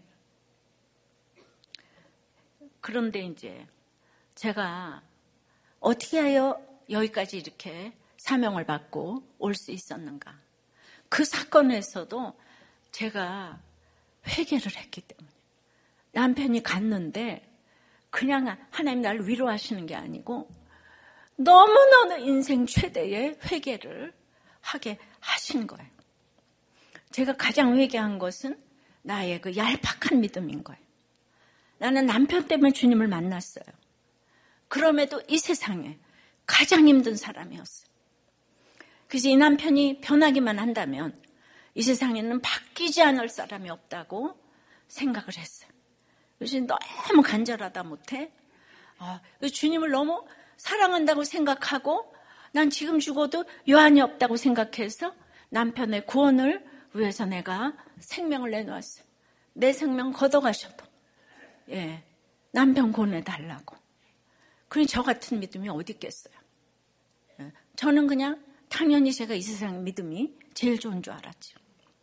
Speaker 1: 그런데 이제 제가 어떻게 하여 여기까지 이렇게 사명을 받고 올 수 있었는가? 그 사건에서도 제가 회개를 했기 때문에 남편이 갔는데 그냥 하나님 나를 위로하시는 게 아니고 너무너무 인생 최대의 회개를 하게 하신 거예요. 제가 가장 회개한 것은 나의 그 얄팍한 믿음인 거예요. 나는 남편 때문에 주님을 만났어요. 그럼에도 이 세상에 가장 힘든 사람이었어요. 그래서 이 남편이 변하기만 한다면 이 세상에는 바뀌지 않을 사람이 없다고 생각을 했어요. 그래서 너무 간절하다 못해 아, 주님을 너무 사랑한다고 생각하고 난 지금 죽어도 요한이 없다고 생각해서 남편의 구원을 위해서 내가 생명을 내놓았어요. 내 생명 걷어가셔도 예, 남편 구원해달라고. 그러니 저 같은 믿음이 어디 있겠어요. 예, 저는 그냥 당연히 제가 이 세상 믿음이 제일 좋은 줄 알았죠.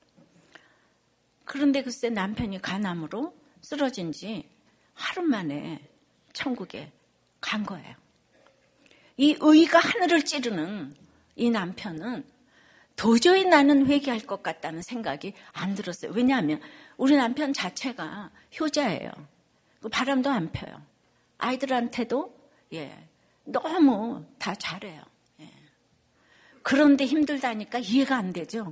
Speaker 1: 그런데 글쎄 남편이 간암으로 쓰러진 지 하루 만에 천국에 간 거예요. 이 의가 하늘을 찌르는 이 남편은 도저히 나는 회개할 것 같다는 생각이 안 들었어요. 왜냐하면 우리 남편 자체가 효자예요. 바람도 안 펴요. 아이들한테도 예, 너무 다 잘해요. 예. 그런데 힘들다니까 이해가 안 되죠.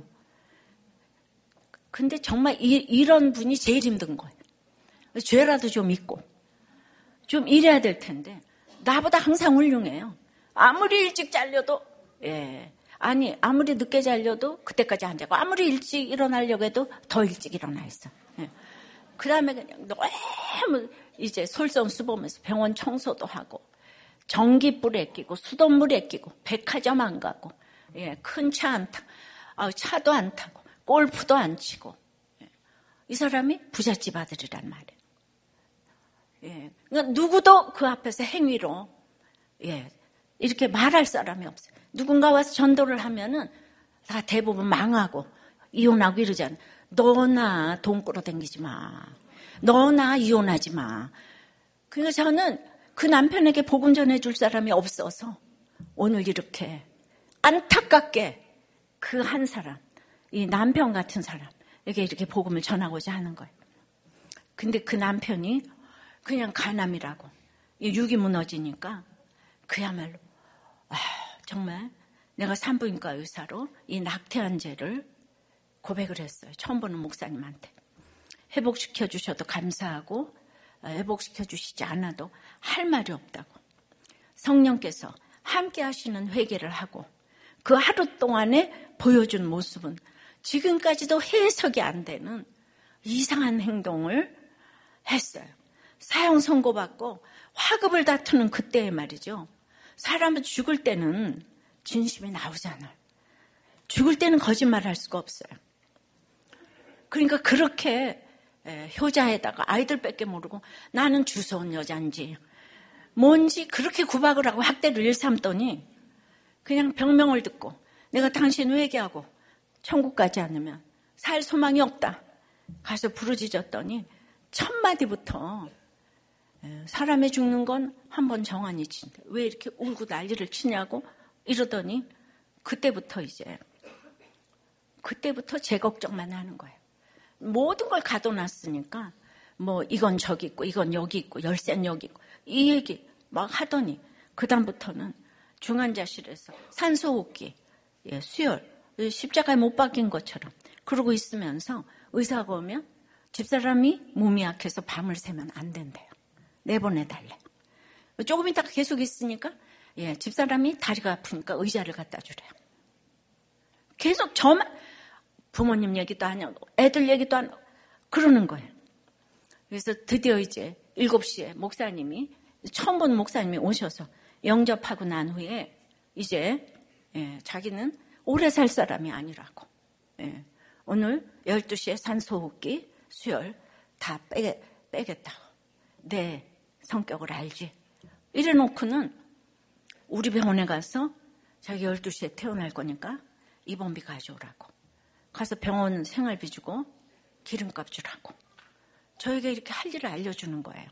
Speaker 1: 근데 정말 이, 이런 분이 제일 힘든 거예요. 죄라도 좀 있고 좀 이래야 될 텐데 나보다 항상 훌륭해요. 아무리 일찍 잘려도 예, 아니 아무리 늦게 잘려도 그때까지 안 자고 아무리 일찍 일어나려고 해도 더 일찍 일어나 있어. 예. 그 다음에 그냥 너무 이제 솔선수범해서 병원 청소도 하고 전기불에 끼고 수돗물에 끼고 백화점 안 가고 예, 큰 차 안 타고 아, 차도 안 타고 골프도 안 치고 예. 이 사람이 부잣집 아들이란 말이에요. 예. 그러니까 누구도 그 앞에서 행위로 예, 이렇게 말할 사람이 없어요. 누군가 와서 전도를 하면은 다 대부분 망하고 이혼하고 이러잖아요. 너나 돈 끌어당기지 마. 너나 이혼하지 마. 그러니까 저는 그 남편에게 복음 전해줄 사람이 없어서 오늘 이렇게 안타깝게 그 한 사람, 이 남편 같은 사람에게 이렇게 복음을 전하고자 하는 거예요. 근데 그 남편이 그냥 간암이라고 육이 무너지니까 그야말로 아, 정말 내가 산부인과 의사로 이 낙태한 죄를 고백을 했어요. 처음 보는 목사님한테. 회복시켜 주셔도 감사하고 회복시켜 주시지 않아도 할 말이 없다고. 성령께서 함께 하시는 회개를 하고 그 하루 동안에 보여준 모습은 지금까지도 해석이 안 되는 이상한 행동을 했어요. 사형 선고받고 화급을 다투는 그때에 말이죠. 사람은 죽을 때는 진심이 나오잖아요. 죽을 때는 거짓말할 수가 없어요. 그러니까 그렇게 효자에다가 아이들밖에 모르고 나는 주서운 여잔지 뭔지 그렇게 구박을 하고 학대를 일삼더니 그냥 병명을 듣고 내가 당신 회개하고 천국 가지 않으면 살 소망이 없다. 가서 부르짖었더니 첫 마디부터 사람이 죽는 건 한 번 정한이 친대. 왜 이렇게 울고 난리를 치냐고 이러더니 그때부터 이제 그때부터 제 걱정만 하는 거예요. 모든 걸 가둬놨으니까 뭐 이건 저기 있고 이건 여기 있고 열쇠는 여기 있고 이 얘기 막 하더니 그 다음부터는 중환자실에서 산소호흡기, 예, 수혈, 십자가에 못 박힌 것처럼 그러고 있으면서 의사가 오면 집사람이 몸이 약해서 밤을 새면 안 된대요. 내보내달래. 조금 있다가 계속 있으니까 예, 집사람이 다리가 아프니까 의자를 갖다 주래요. 계속 저만 부모님 얘기도 안 하고 애들 얘기도 안 하고 그러는 거예요. 그래서 드디어 이제 일곱 시에 목사님이 처음 본 목사님이 오셔서 영접하고 난 후에 이제 예, 자기는 오래 살 사람이 아니라고 예, 오늘 열두 시에 산소호흡기 수혈 다 빼, 빼겠다고. 내 성격을 알지. 이래놓고는 우리 병원에 가서 자기 열두 시에 태어날 거니까 입원비 가져오라고. 가서 병원 생활비 주고 기름값 주라고. 저에게 이렇게 할 일을 알려주는 거예요.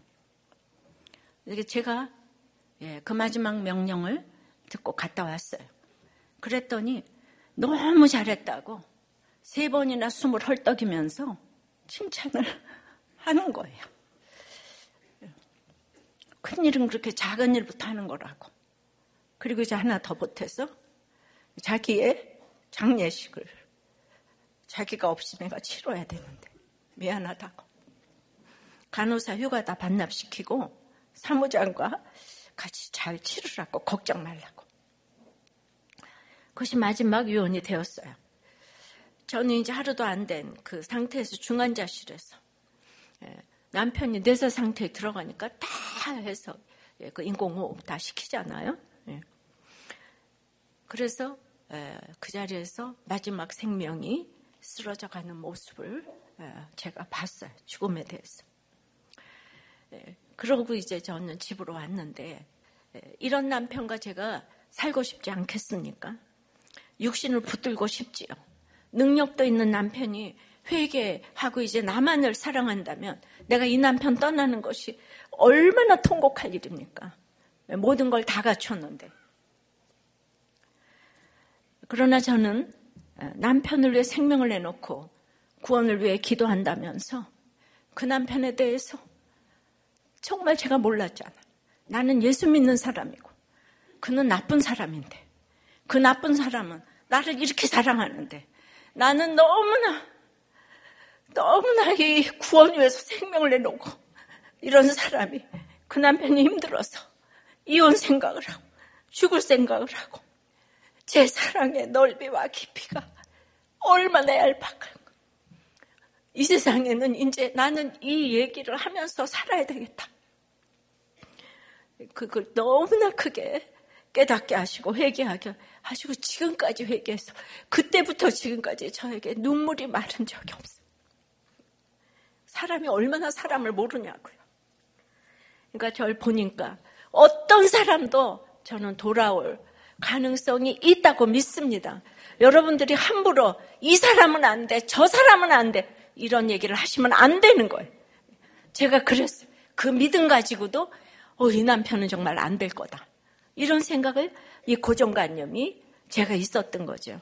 Speaker 1: 제가 예, 그 마지막 명령을 듣고 갔다 왔어요. 그랬더니 너무 잘했다고 세 번이나 숨을 헐떡이면서 칭찬을 하는 거예요. 큰일은 그렇게 작은 일부터 하는 거라고. 그리고 이제 하나 더 보태서 자기의 장례식을 자기가 없이 내가 치러야 되는데 미안하다고. 간호사 휴가 다 반납시키고 사무장과 같이 잘 치르라고 걱정 말라고. 그것이 마지막 유언이 되었어요. 저는 이제 하루도 안 된 그 상태에서 중환자실에서 남편이 뇌사 상태에 들어가니까 다 해서 그 인공호흡 다 시키잖아요. 그래서 그 자리에서 마지막 생명이 쓰러져가는 모습을 제가 봤어요. 죽음에 대해서. 그러고 이제 저는 집으로 왔는데 이런 남편과 제가 살고 싶지 않겠습니까? 육신을 붙들고 싶지요. 능력도 있는 남편이 회개하고 이제 나만을 사랑한다면 내가 이 남편 떠나는 것이 얼마나 통곡할 일입니까? 모든 걸 다 갖췄는데. 그러나 저는 남편을 위해 생명을 내놓고 구원을 위해 기도한다면서 그 남편에 대해서 정말 제가 몰랐잖아. 나는 예수 믿는 사람이고 그는 나쁜 사람인데 그 나쁜 사람은 나를 이렇게 사랑하는데 나는 너무나 너무나 이 구원 위해서 생명을 내놓고 이런 사람이 그 남편이 힘들어서 이혼 생각을 하고 죽을 생각을 하고 제 사랑의 넓이와 깊이가 얼마나 얄팍한가. 이 세상에는 이제 나는 이 얘기를 하면서 살아야 되겠다. 그걸 너무나 크게 깨닫게 하시고 회개하게 하시고 지금까지 회개해서 그때부터 지금까지 저에게 눈물이 마른 적이 없어요. 사람이 얼마나 사람을 모르냐고요. 그러니까 저를 보니까 어떤 사람도 저는 돌아올 가능성이 있다고 믿습니다. 여러분들이 함부로 이 사람은 안 돼, 저 사람은 안 돼 이런 얘기를 하시면 안 되는 거예요. 제가 그랬어요. 그 믿음 가지고도 어, 이 남편은 정말 안 될 거다. 이런 생각을 이 고정관념이 제가 있었던 거죠.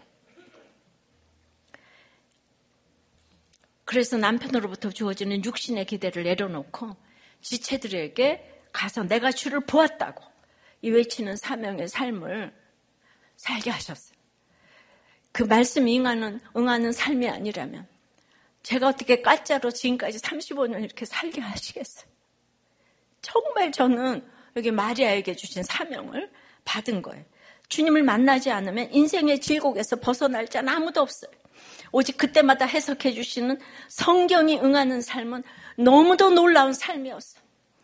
Speaker 1: 그래서 남편으로부터 주어지는 육신의 기대를 내려놓고 지체들에게 가서 내가 주를 보았다고 이 외치는 사명의 삶을 살게 하셨어요. 그 말씀이 응하는, 응하는 삶이 아니라면 제가 어떻게 가짜로 지금까지 삼십오 년 이렇게 살게 하시겠어요? 정말 저는 여기 마리아에게 주신 사명을 받은 거예요. 주님을 만나지 않으면 인생의 질곡에서 벗어날 자는 아무도 없어요. 오직 그때마다 해석해 주시는 성경이 응하는 삶은 너무도 놀라운 삶이었어요.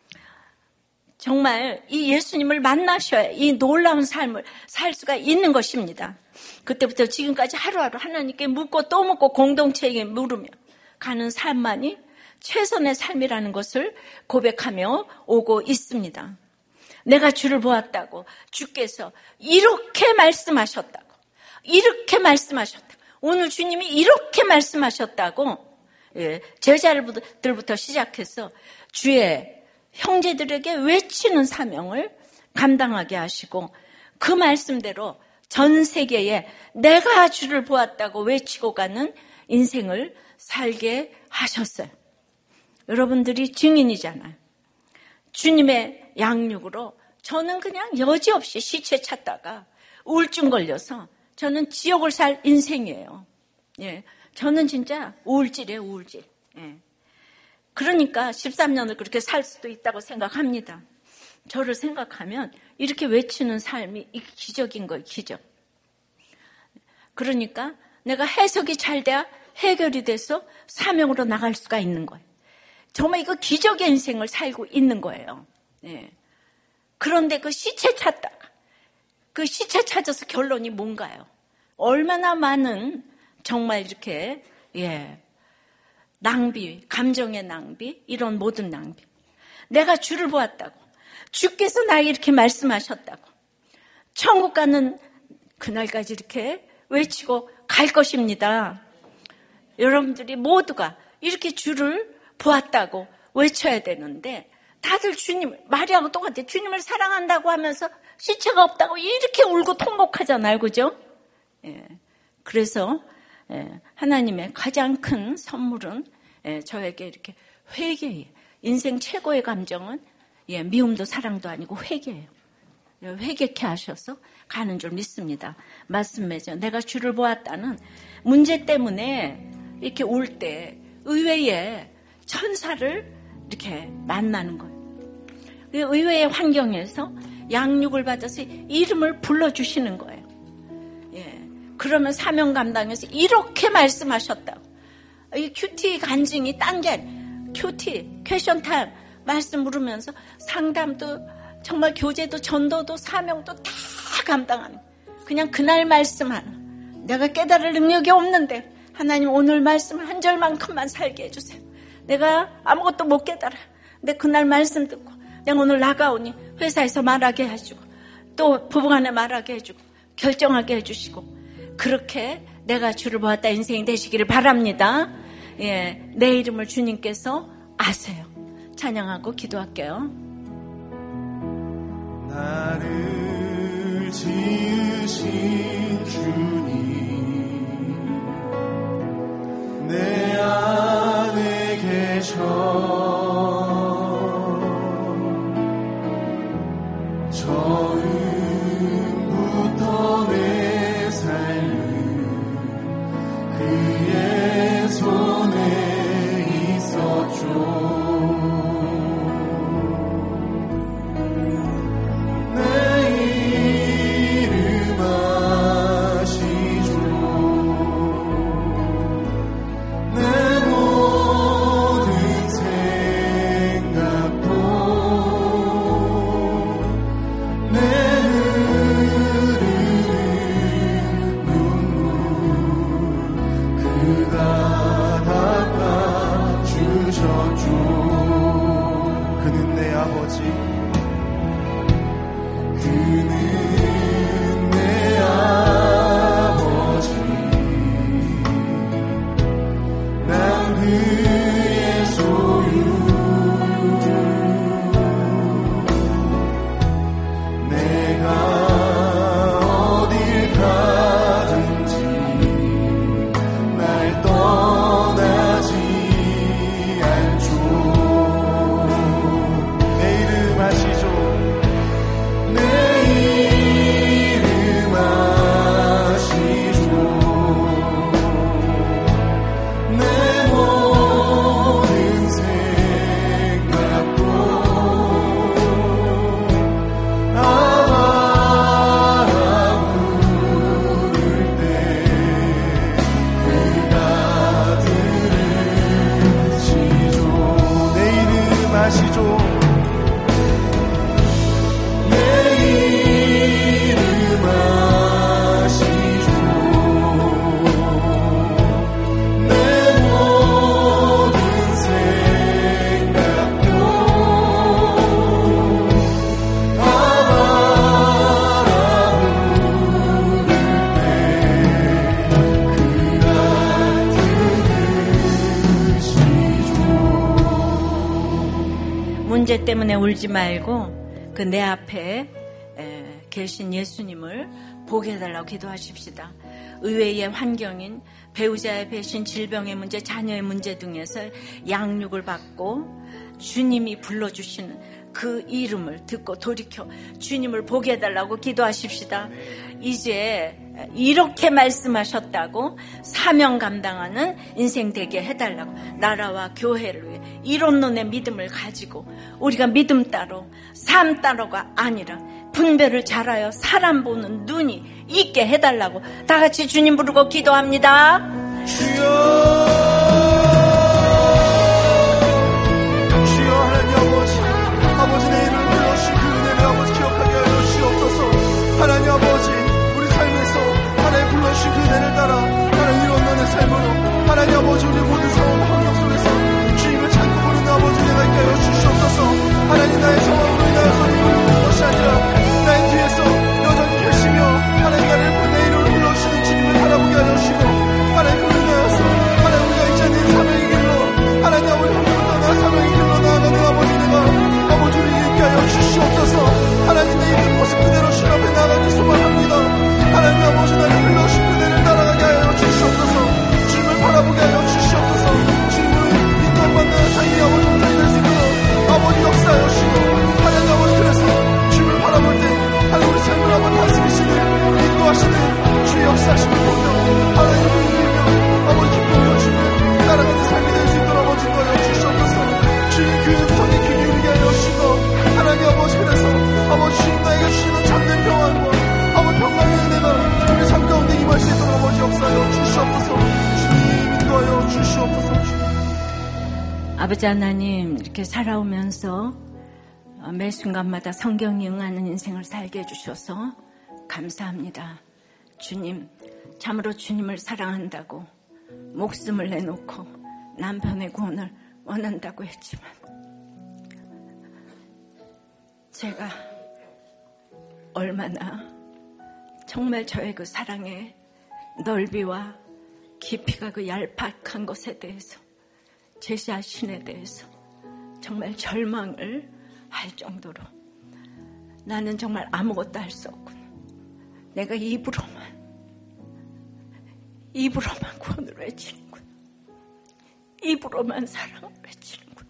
Speaker 1: 정말 이 예수님을 만나셔야 이 놀라운 삶을 살 수가 있는 것입니다. 그때부터 지금까지 하루하루 하나님께 묻고 또 묻고 공동체에게 물으며 가는 삶만이 최선의 삶이라는 것을 고백하며 오고 있습니다. 내가 주를 보았다고, 주께서 이렇게 말씀하셨다고, 이렇게 말씀하셨다고, 오늘 주님이 이렇게 말씀하셨다고, 예, 제자들부터 시작해서 주의 형제들에게 외치는 사명을 감당하게 하시고 그 말씀대로 전 세계에 내가 주를 보았다고 외치고 가는 인생을 살게 하셨어요. 여러분들이 증인이잖아요. 주님의 양육으로 저는 그냥 여지없이 시체 찾다가 우울증 걸려서 저는 지옥을 살 인생이에요. 예, 저는 진짜 우울질이에요, 우울질. 예. 그러니까 십삼 년을 그렇게 살 수도 있다고 생각합니다. 저를 생각하면 이렇게 외치는 삶이 기적인 거예요, 기적. 그러니까 내가 해석이 잘 돼야 해결이 돼서 사명으로 나갈 수가 있는 거예요. 정말 이거 기적의 인생을 살고 있는 거예요. 예. 그런데 그 시체 찾다가 그 시체 찾아서 결론이 뭔가요? 얼마나 많은 정말 이렇게 예 낭비, 감정의 낭비, 이런 모든 낭비. 내가 주를 보았다고, 주께서 나에게 이렇게 말씀하셨다고, 천국 가는 그날까지 이렇게 외치고 갈 것입니다. 여러분들이 모두가 이렇게 주를 보았다고 외쳐야 되는데 다들 주님, 마리아하고 똑같아요. 주님을 사랑한다고 하면서 시체가 없다고 이렇게 울고 통곡하잖아요. 그죠? 예. 그래서 예, 하나님의 가장 큰 선물은 예, 저에게 이렇게 회개예요. 인생 최고의 감정은 예, 미움도 사랑도 아니고 회개예요. 회개케 하셔서 가는 줄 믿습니다. 말씀 맺어 내가 주를 보았다는 문제 때문에 이렇게 울 때 의외의 천사를 이렇게 만나는 거예요. 의외의 환경에서 양육을 받아서 이름을 불러주시는 거예요. 예, 그러면 사명 감당해서 이렇게 말씀하셨다고. 이 큐티 간증이 딴 게 아니에요. 큐티, 퀘션 타임 말씀 물으면서 상담도 정말 교제도 전도도 사명도 다 감당하는 그냥 그날 말씀 하나. 내가 깨달을 능력이 없는데 하나님 오늘 말씀 한 절만큼만 살게 해주세요. 내가 아무것도 못 깨달아. 근데 그날 말씀 듣고 내가 오늘 나가오니 회사에서 말하게 해주고 또 부부간에 말하게 해주고 결정하게 해주시고 그렇게 내가 주를 보았다 인생이 되시기를 바랍니다. 예, 내 이름을 주님께서 아세요. 찬양하고 기도할게요.
Speaker 2: 나를 지으신 주님 내 안에 계셔 처음부터 내 삶은 그의 손에 있었죠. 내 이름
Speaker 1: 문제 때문에 울지 말고 그 내 앞에 에, 계신 예수님을 보게 해달라고 기도하십시다. 의외의 환경인 배우자의 배신, 질병의 문제, 자녀의 문제 등에서 양육을 받고 주님이 불러주시는 그 이름을 듣고 돌이켜 주님을 보게 해달라고 기도하십시다. 이제 이렇게 말씀하셨다고 사명 감당하는 인생 되게 해달라고, 나라와 교회를 위해 이론론의 믿음을 가지고 우리가 믿음 따로 삶 따로가 아니라 분별을 잘하여 사람 보는 눈이 있게 해달라고 다 같이 주님 부르고 기도합니다.
Speaker 2: 주여, 주여 하나님 아버지, 아버지 내 이름을 불러주신 그 은혜를 아버지 기억하게 하여 주시옵소서. 하나님 아버지, 우리 삶에서 하나님 불러주신 그 은혜를 따라 하나님 이런너의 삶으로 하나님 아버지 우리 모든 상황 환경 속에서 주님을 찾고 부르는 아버지 내가 있게 하여 주시옵소서. 하나님 나의 상황으로 인하여서 부르는 것이 아니라 나의 뒤에서 여전히 계시며 하나님 나를 내 이름을 불러주시는 주님을 바라보게 하여 주시고 하나님 그로 인하여서 하나님 우리가 이제는 사명의 길로 하나님 아버지 함부로 떠나 사명의 길로 나아가는 아버지 내가 아버지 우리에게 있게 하여 주시옵소서. 하나님 내 있는 모습 그대로 주님 앞에 나가기 소망합니다. 하나님 아버지 나를 불러주신 그대를 따라가게 하여 주시옵소서. 주님을 바라보게 하여 주시옵소서. 주님을 인도받는 삶이 아버지 운명이 될 수 있도록 아버지 역사하여 주시고 하나님 아버지 그래서 주님을 바라볼 때 하나님 우리 삶을 아버지 다스리시는 인도하시는 주의 역사하심을 보며 하나님 이기며 아버지 기쁨으로 주님을 따라가는 삶이 될 수 있도록 아버지 인도하여 주시옵소서. 주님 그 성의 귀를 이루게 하여 주시고 하나님 아버지 그래서 아버지 주님 나에게 주시는 참된 평안과 아버지 평강의 은혜가 우리 삶 가운데 임할 수 있도록 아버지 역사하여 주시옵소서. 주님 인도하여 주시옵소서.
Speaker 1: 아버지 하나님, 이렇게 살아오면서 매 순간마다 성경이 응하는 인생을 살게 해주셔서 감사합니다. 주님, 참으로 주님을 사랑한다고 목숨을 내놓고 남편의 구원을 원한다고 했지만 제가 얼마나 정말 저의 그 사랑의 넓이와 깊이가 그 얄팍한 것에 대해서 제 자신에 대해서 정말 절망을 할 정도로 나는 정말 아무것도 할 수 없구나. 내가 입으로만 입으로만 구원을 외치는구나. 입으로만 사랑을 외치는구나.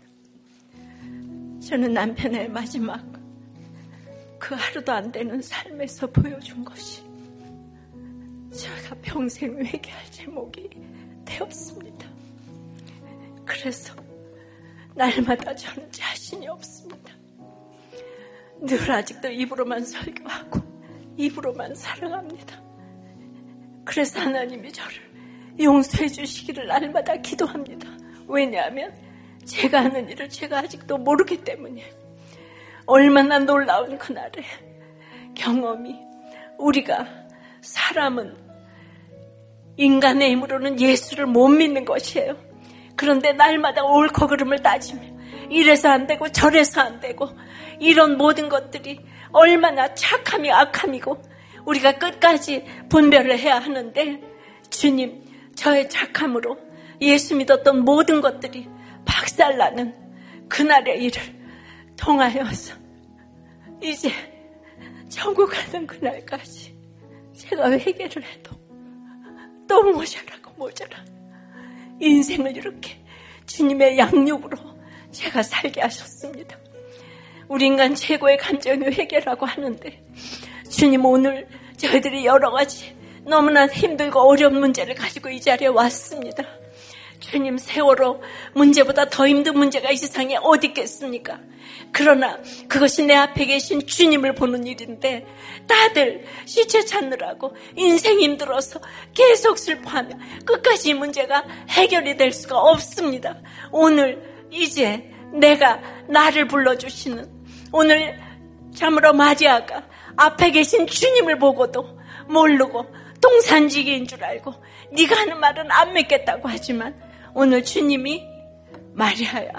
Speaker 1: 저는 남편의 마지막 그 하루도 안 되는 삶에서 보여준 것이 제가 평생 회개할 제목이 되었습니다. 그래서 날마다 저는 자신이 없습니다. 늘 아직도 입으로만 설교하고 입으로만 사랑합니다. 그래서 하나님이 저를 용서해 주시기를 날마다 기도합니다. 왜냐하면 제가 하는 일을 제가 아직도 모르기 때문에. 얼마나 놀라운 그날의 경험이, 우리가 사람은 인간의 힘으로는 예수를 못 믿는 것이에요. 그런데 날마다 옳고 그름을 따지며 이래서 안 되고 저래서 안 되고 이런 모든 것들이 얼마나 착함이 악함이고 우리가 끝까지 분별을 해야 하는데, 주님, 저의 착함으로 예수 믿었던 모든 것들이 박살나는 그날의 일을 통하여서 이제 천국 가는 그날까지 제가 회개를 해도 또 모자라고 모자라 인생을 이렇게 주님의 양육으로 제가 살게 하셨습니다. 우리 인간 최고의 감정이 회개라고 하는데, 주님, 오늘 저희들이 여러 가지 너무나 힘들고 어려운 문제를 가지고 이 자리에 왔습니다. 주님, 세월호 문제보다 더 힘든 문제가 이 세상에 어디 있겠습니까? 그러나 그것이 내 앞에 계신 주님을 보는 일인데 다들 시체 찾느라고 인생 힘들어서 계속 슬퍼하며 끝까지 이 문제가 해결이 될 수가 없습니다. 오늘 이제 내가 나를 불러주시는, 오늘 참으로 마리아가 앞에 계신 주님을 보고도 모르고 동산지기인 줄 알고 네가 하는 말은 안 믿겠다고 하지만 오늘 주님이 마리아야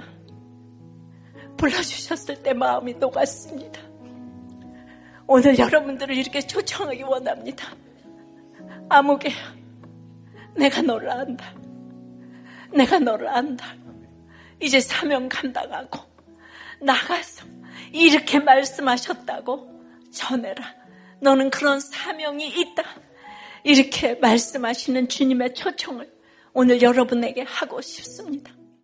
Speaker 1: 불러주셨을 때 마음이 녹았습니다. 오늘 여러분들을 이렇게 초청하기 원합니다. 아무개야, 내가 너를 안다. 내가 너를 안다. 이제 사명 감당하고 나가서 이렇게 말씀하셨다고 전해라. 너는 그런 사명이 있다. 이렇게 말씀하시는 주님의 초청을 오늘 여러분에게 하고 싶습니다.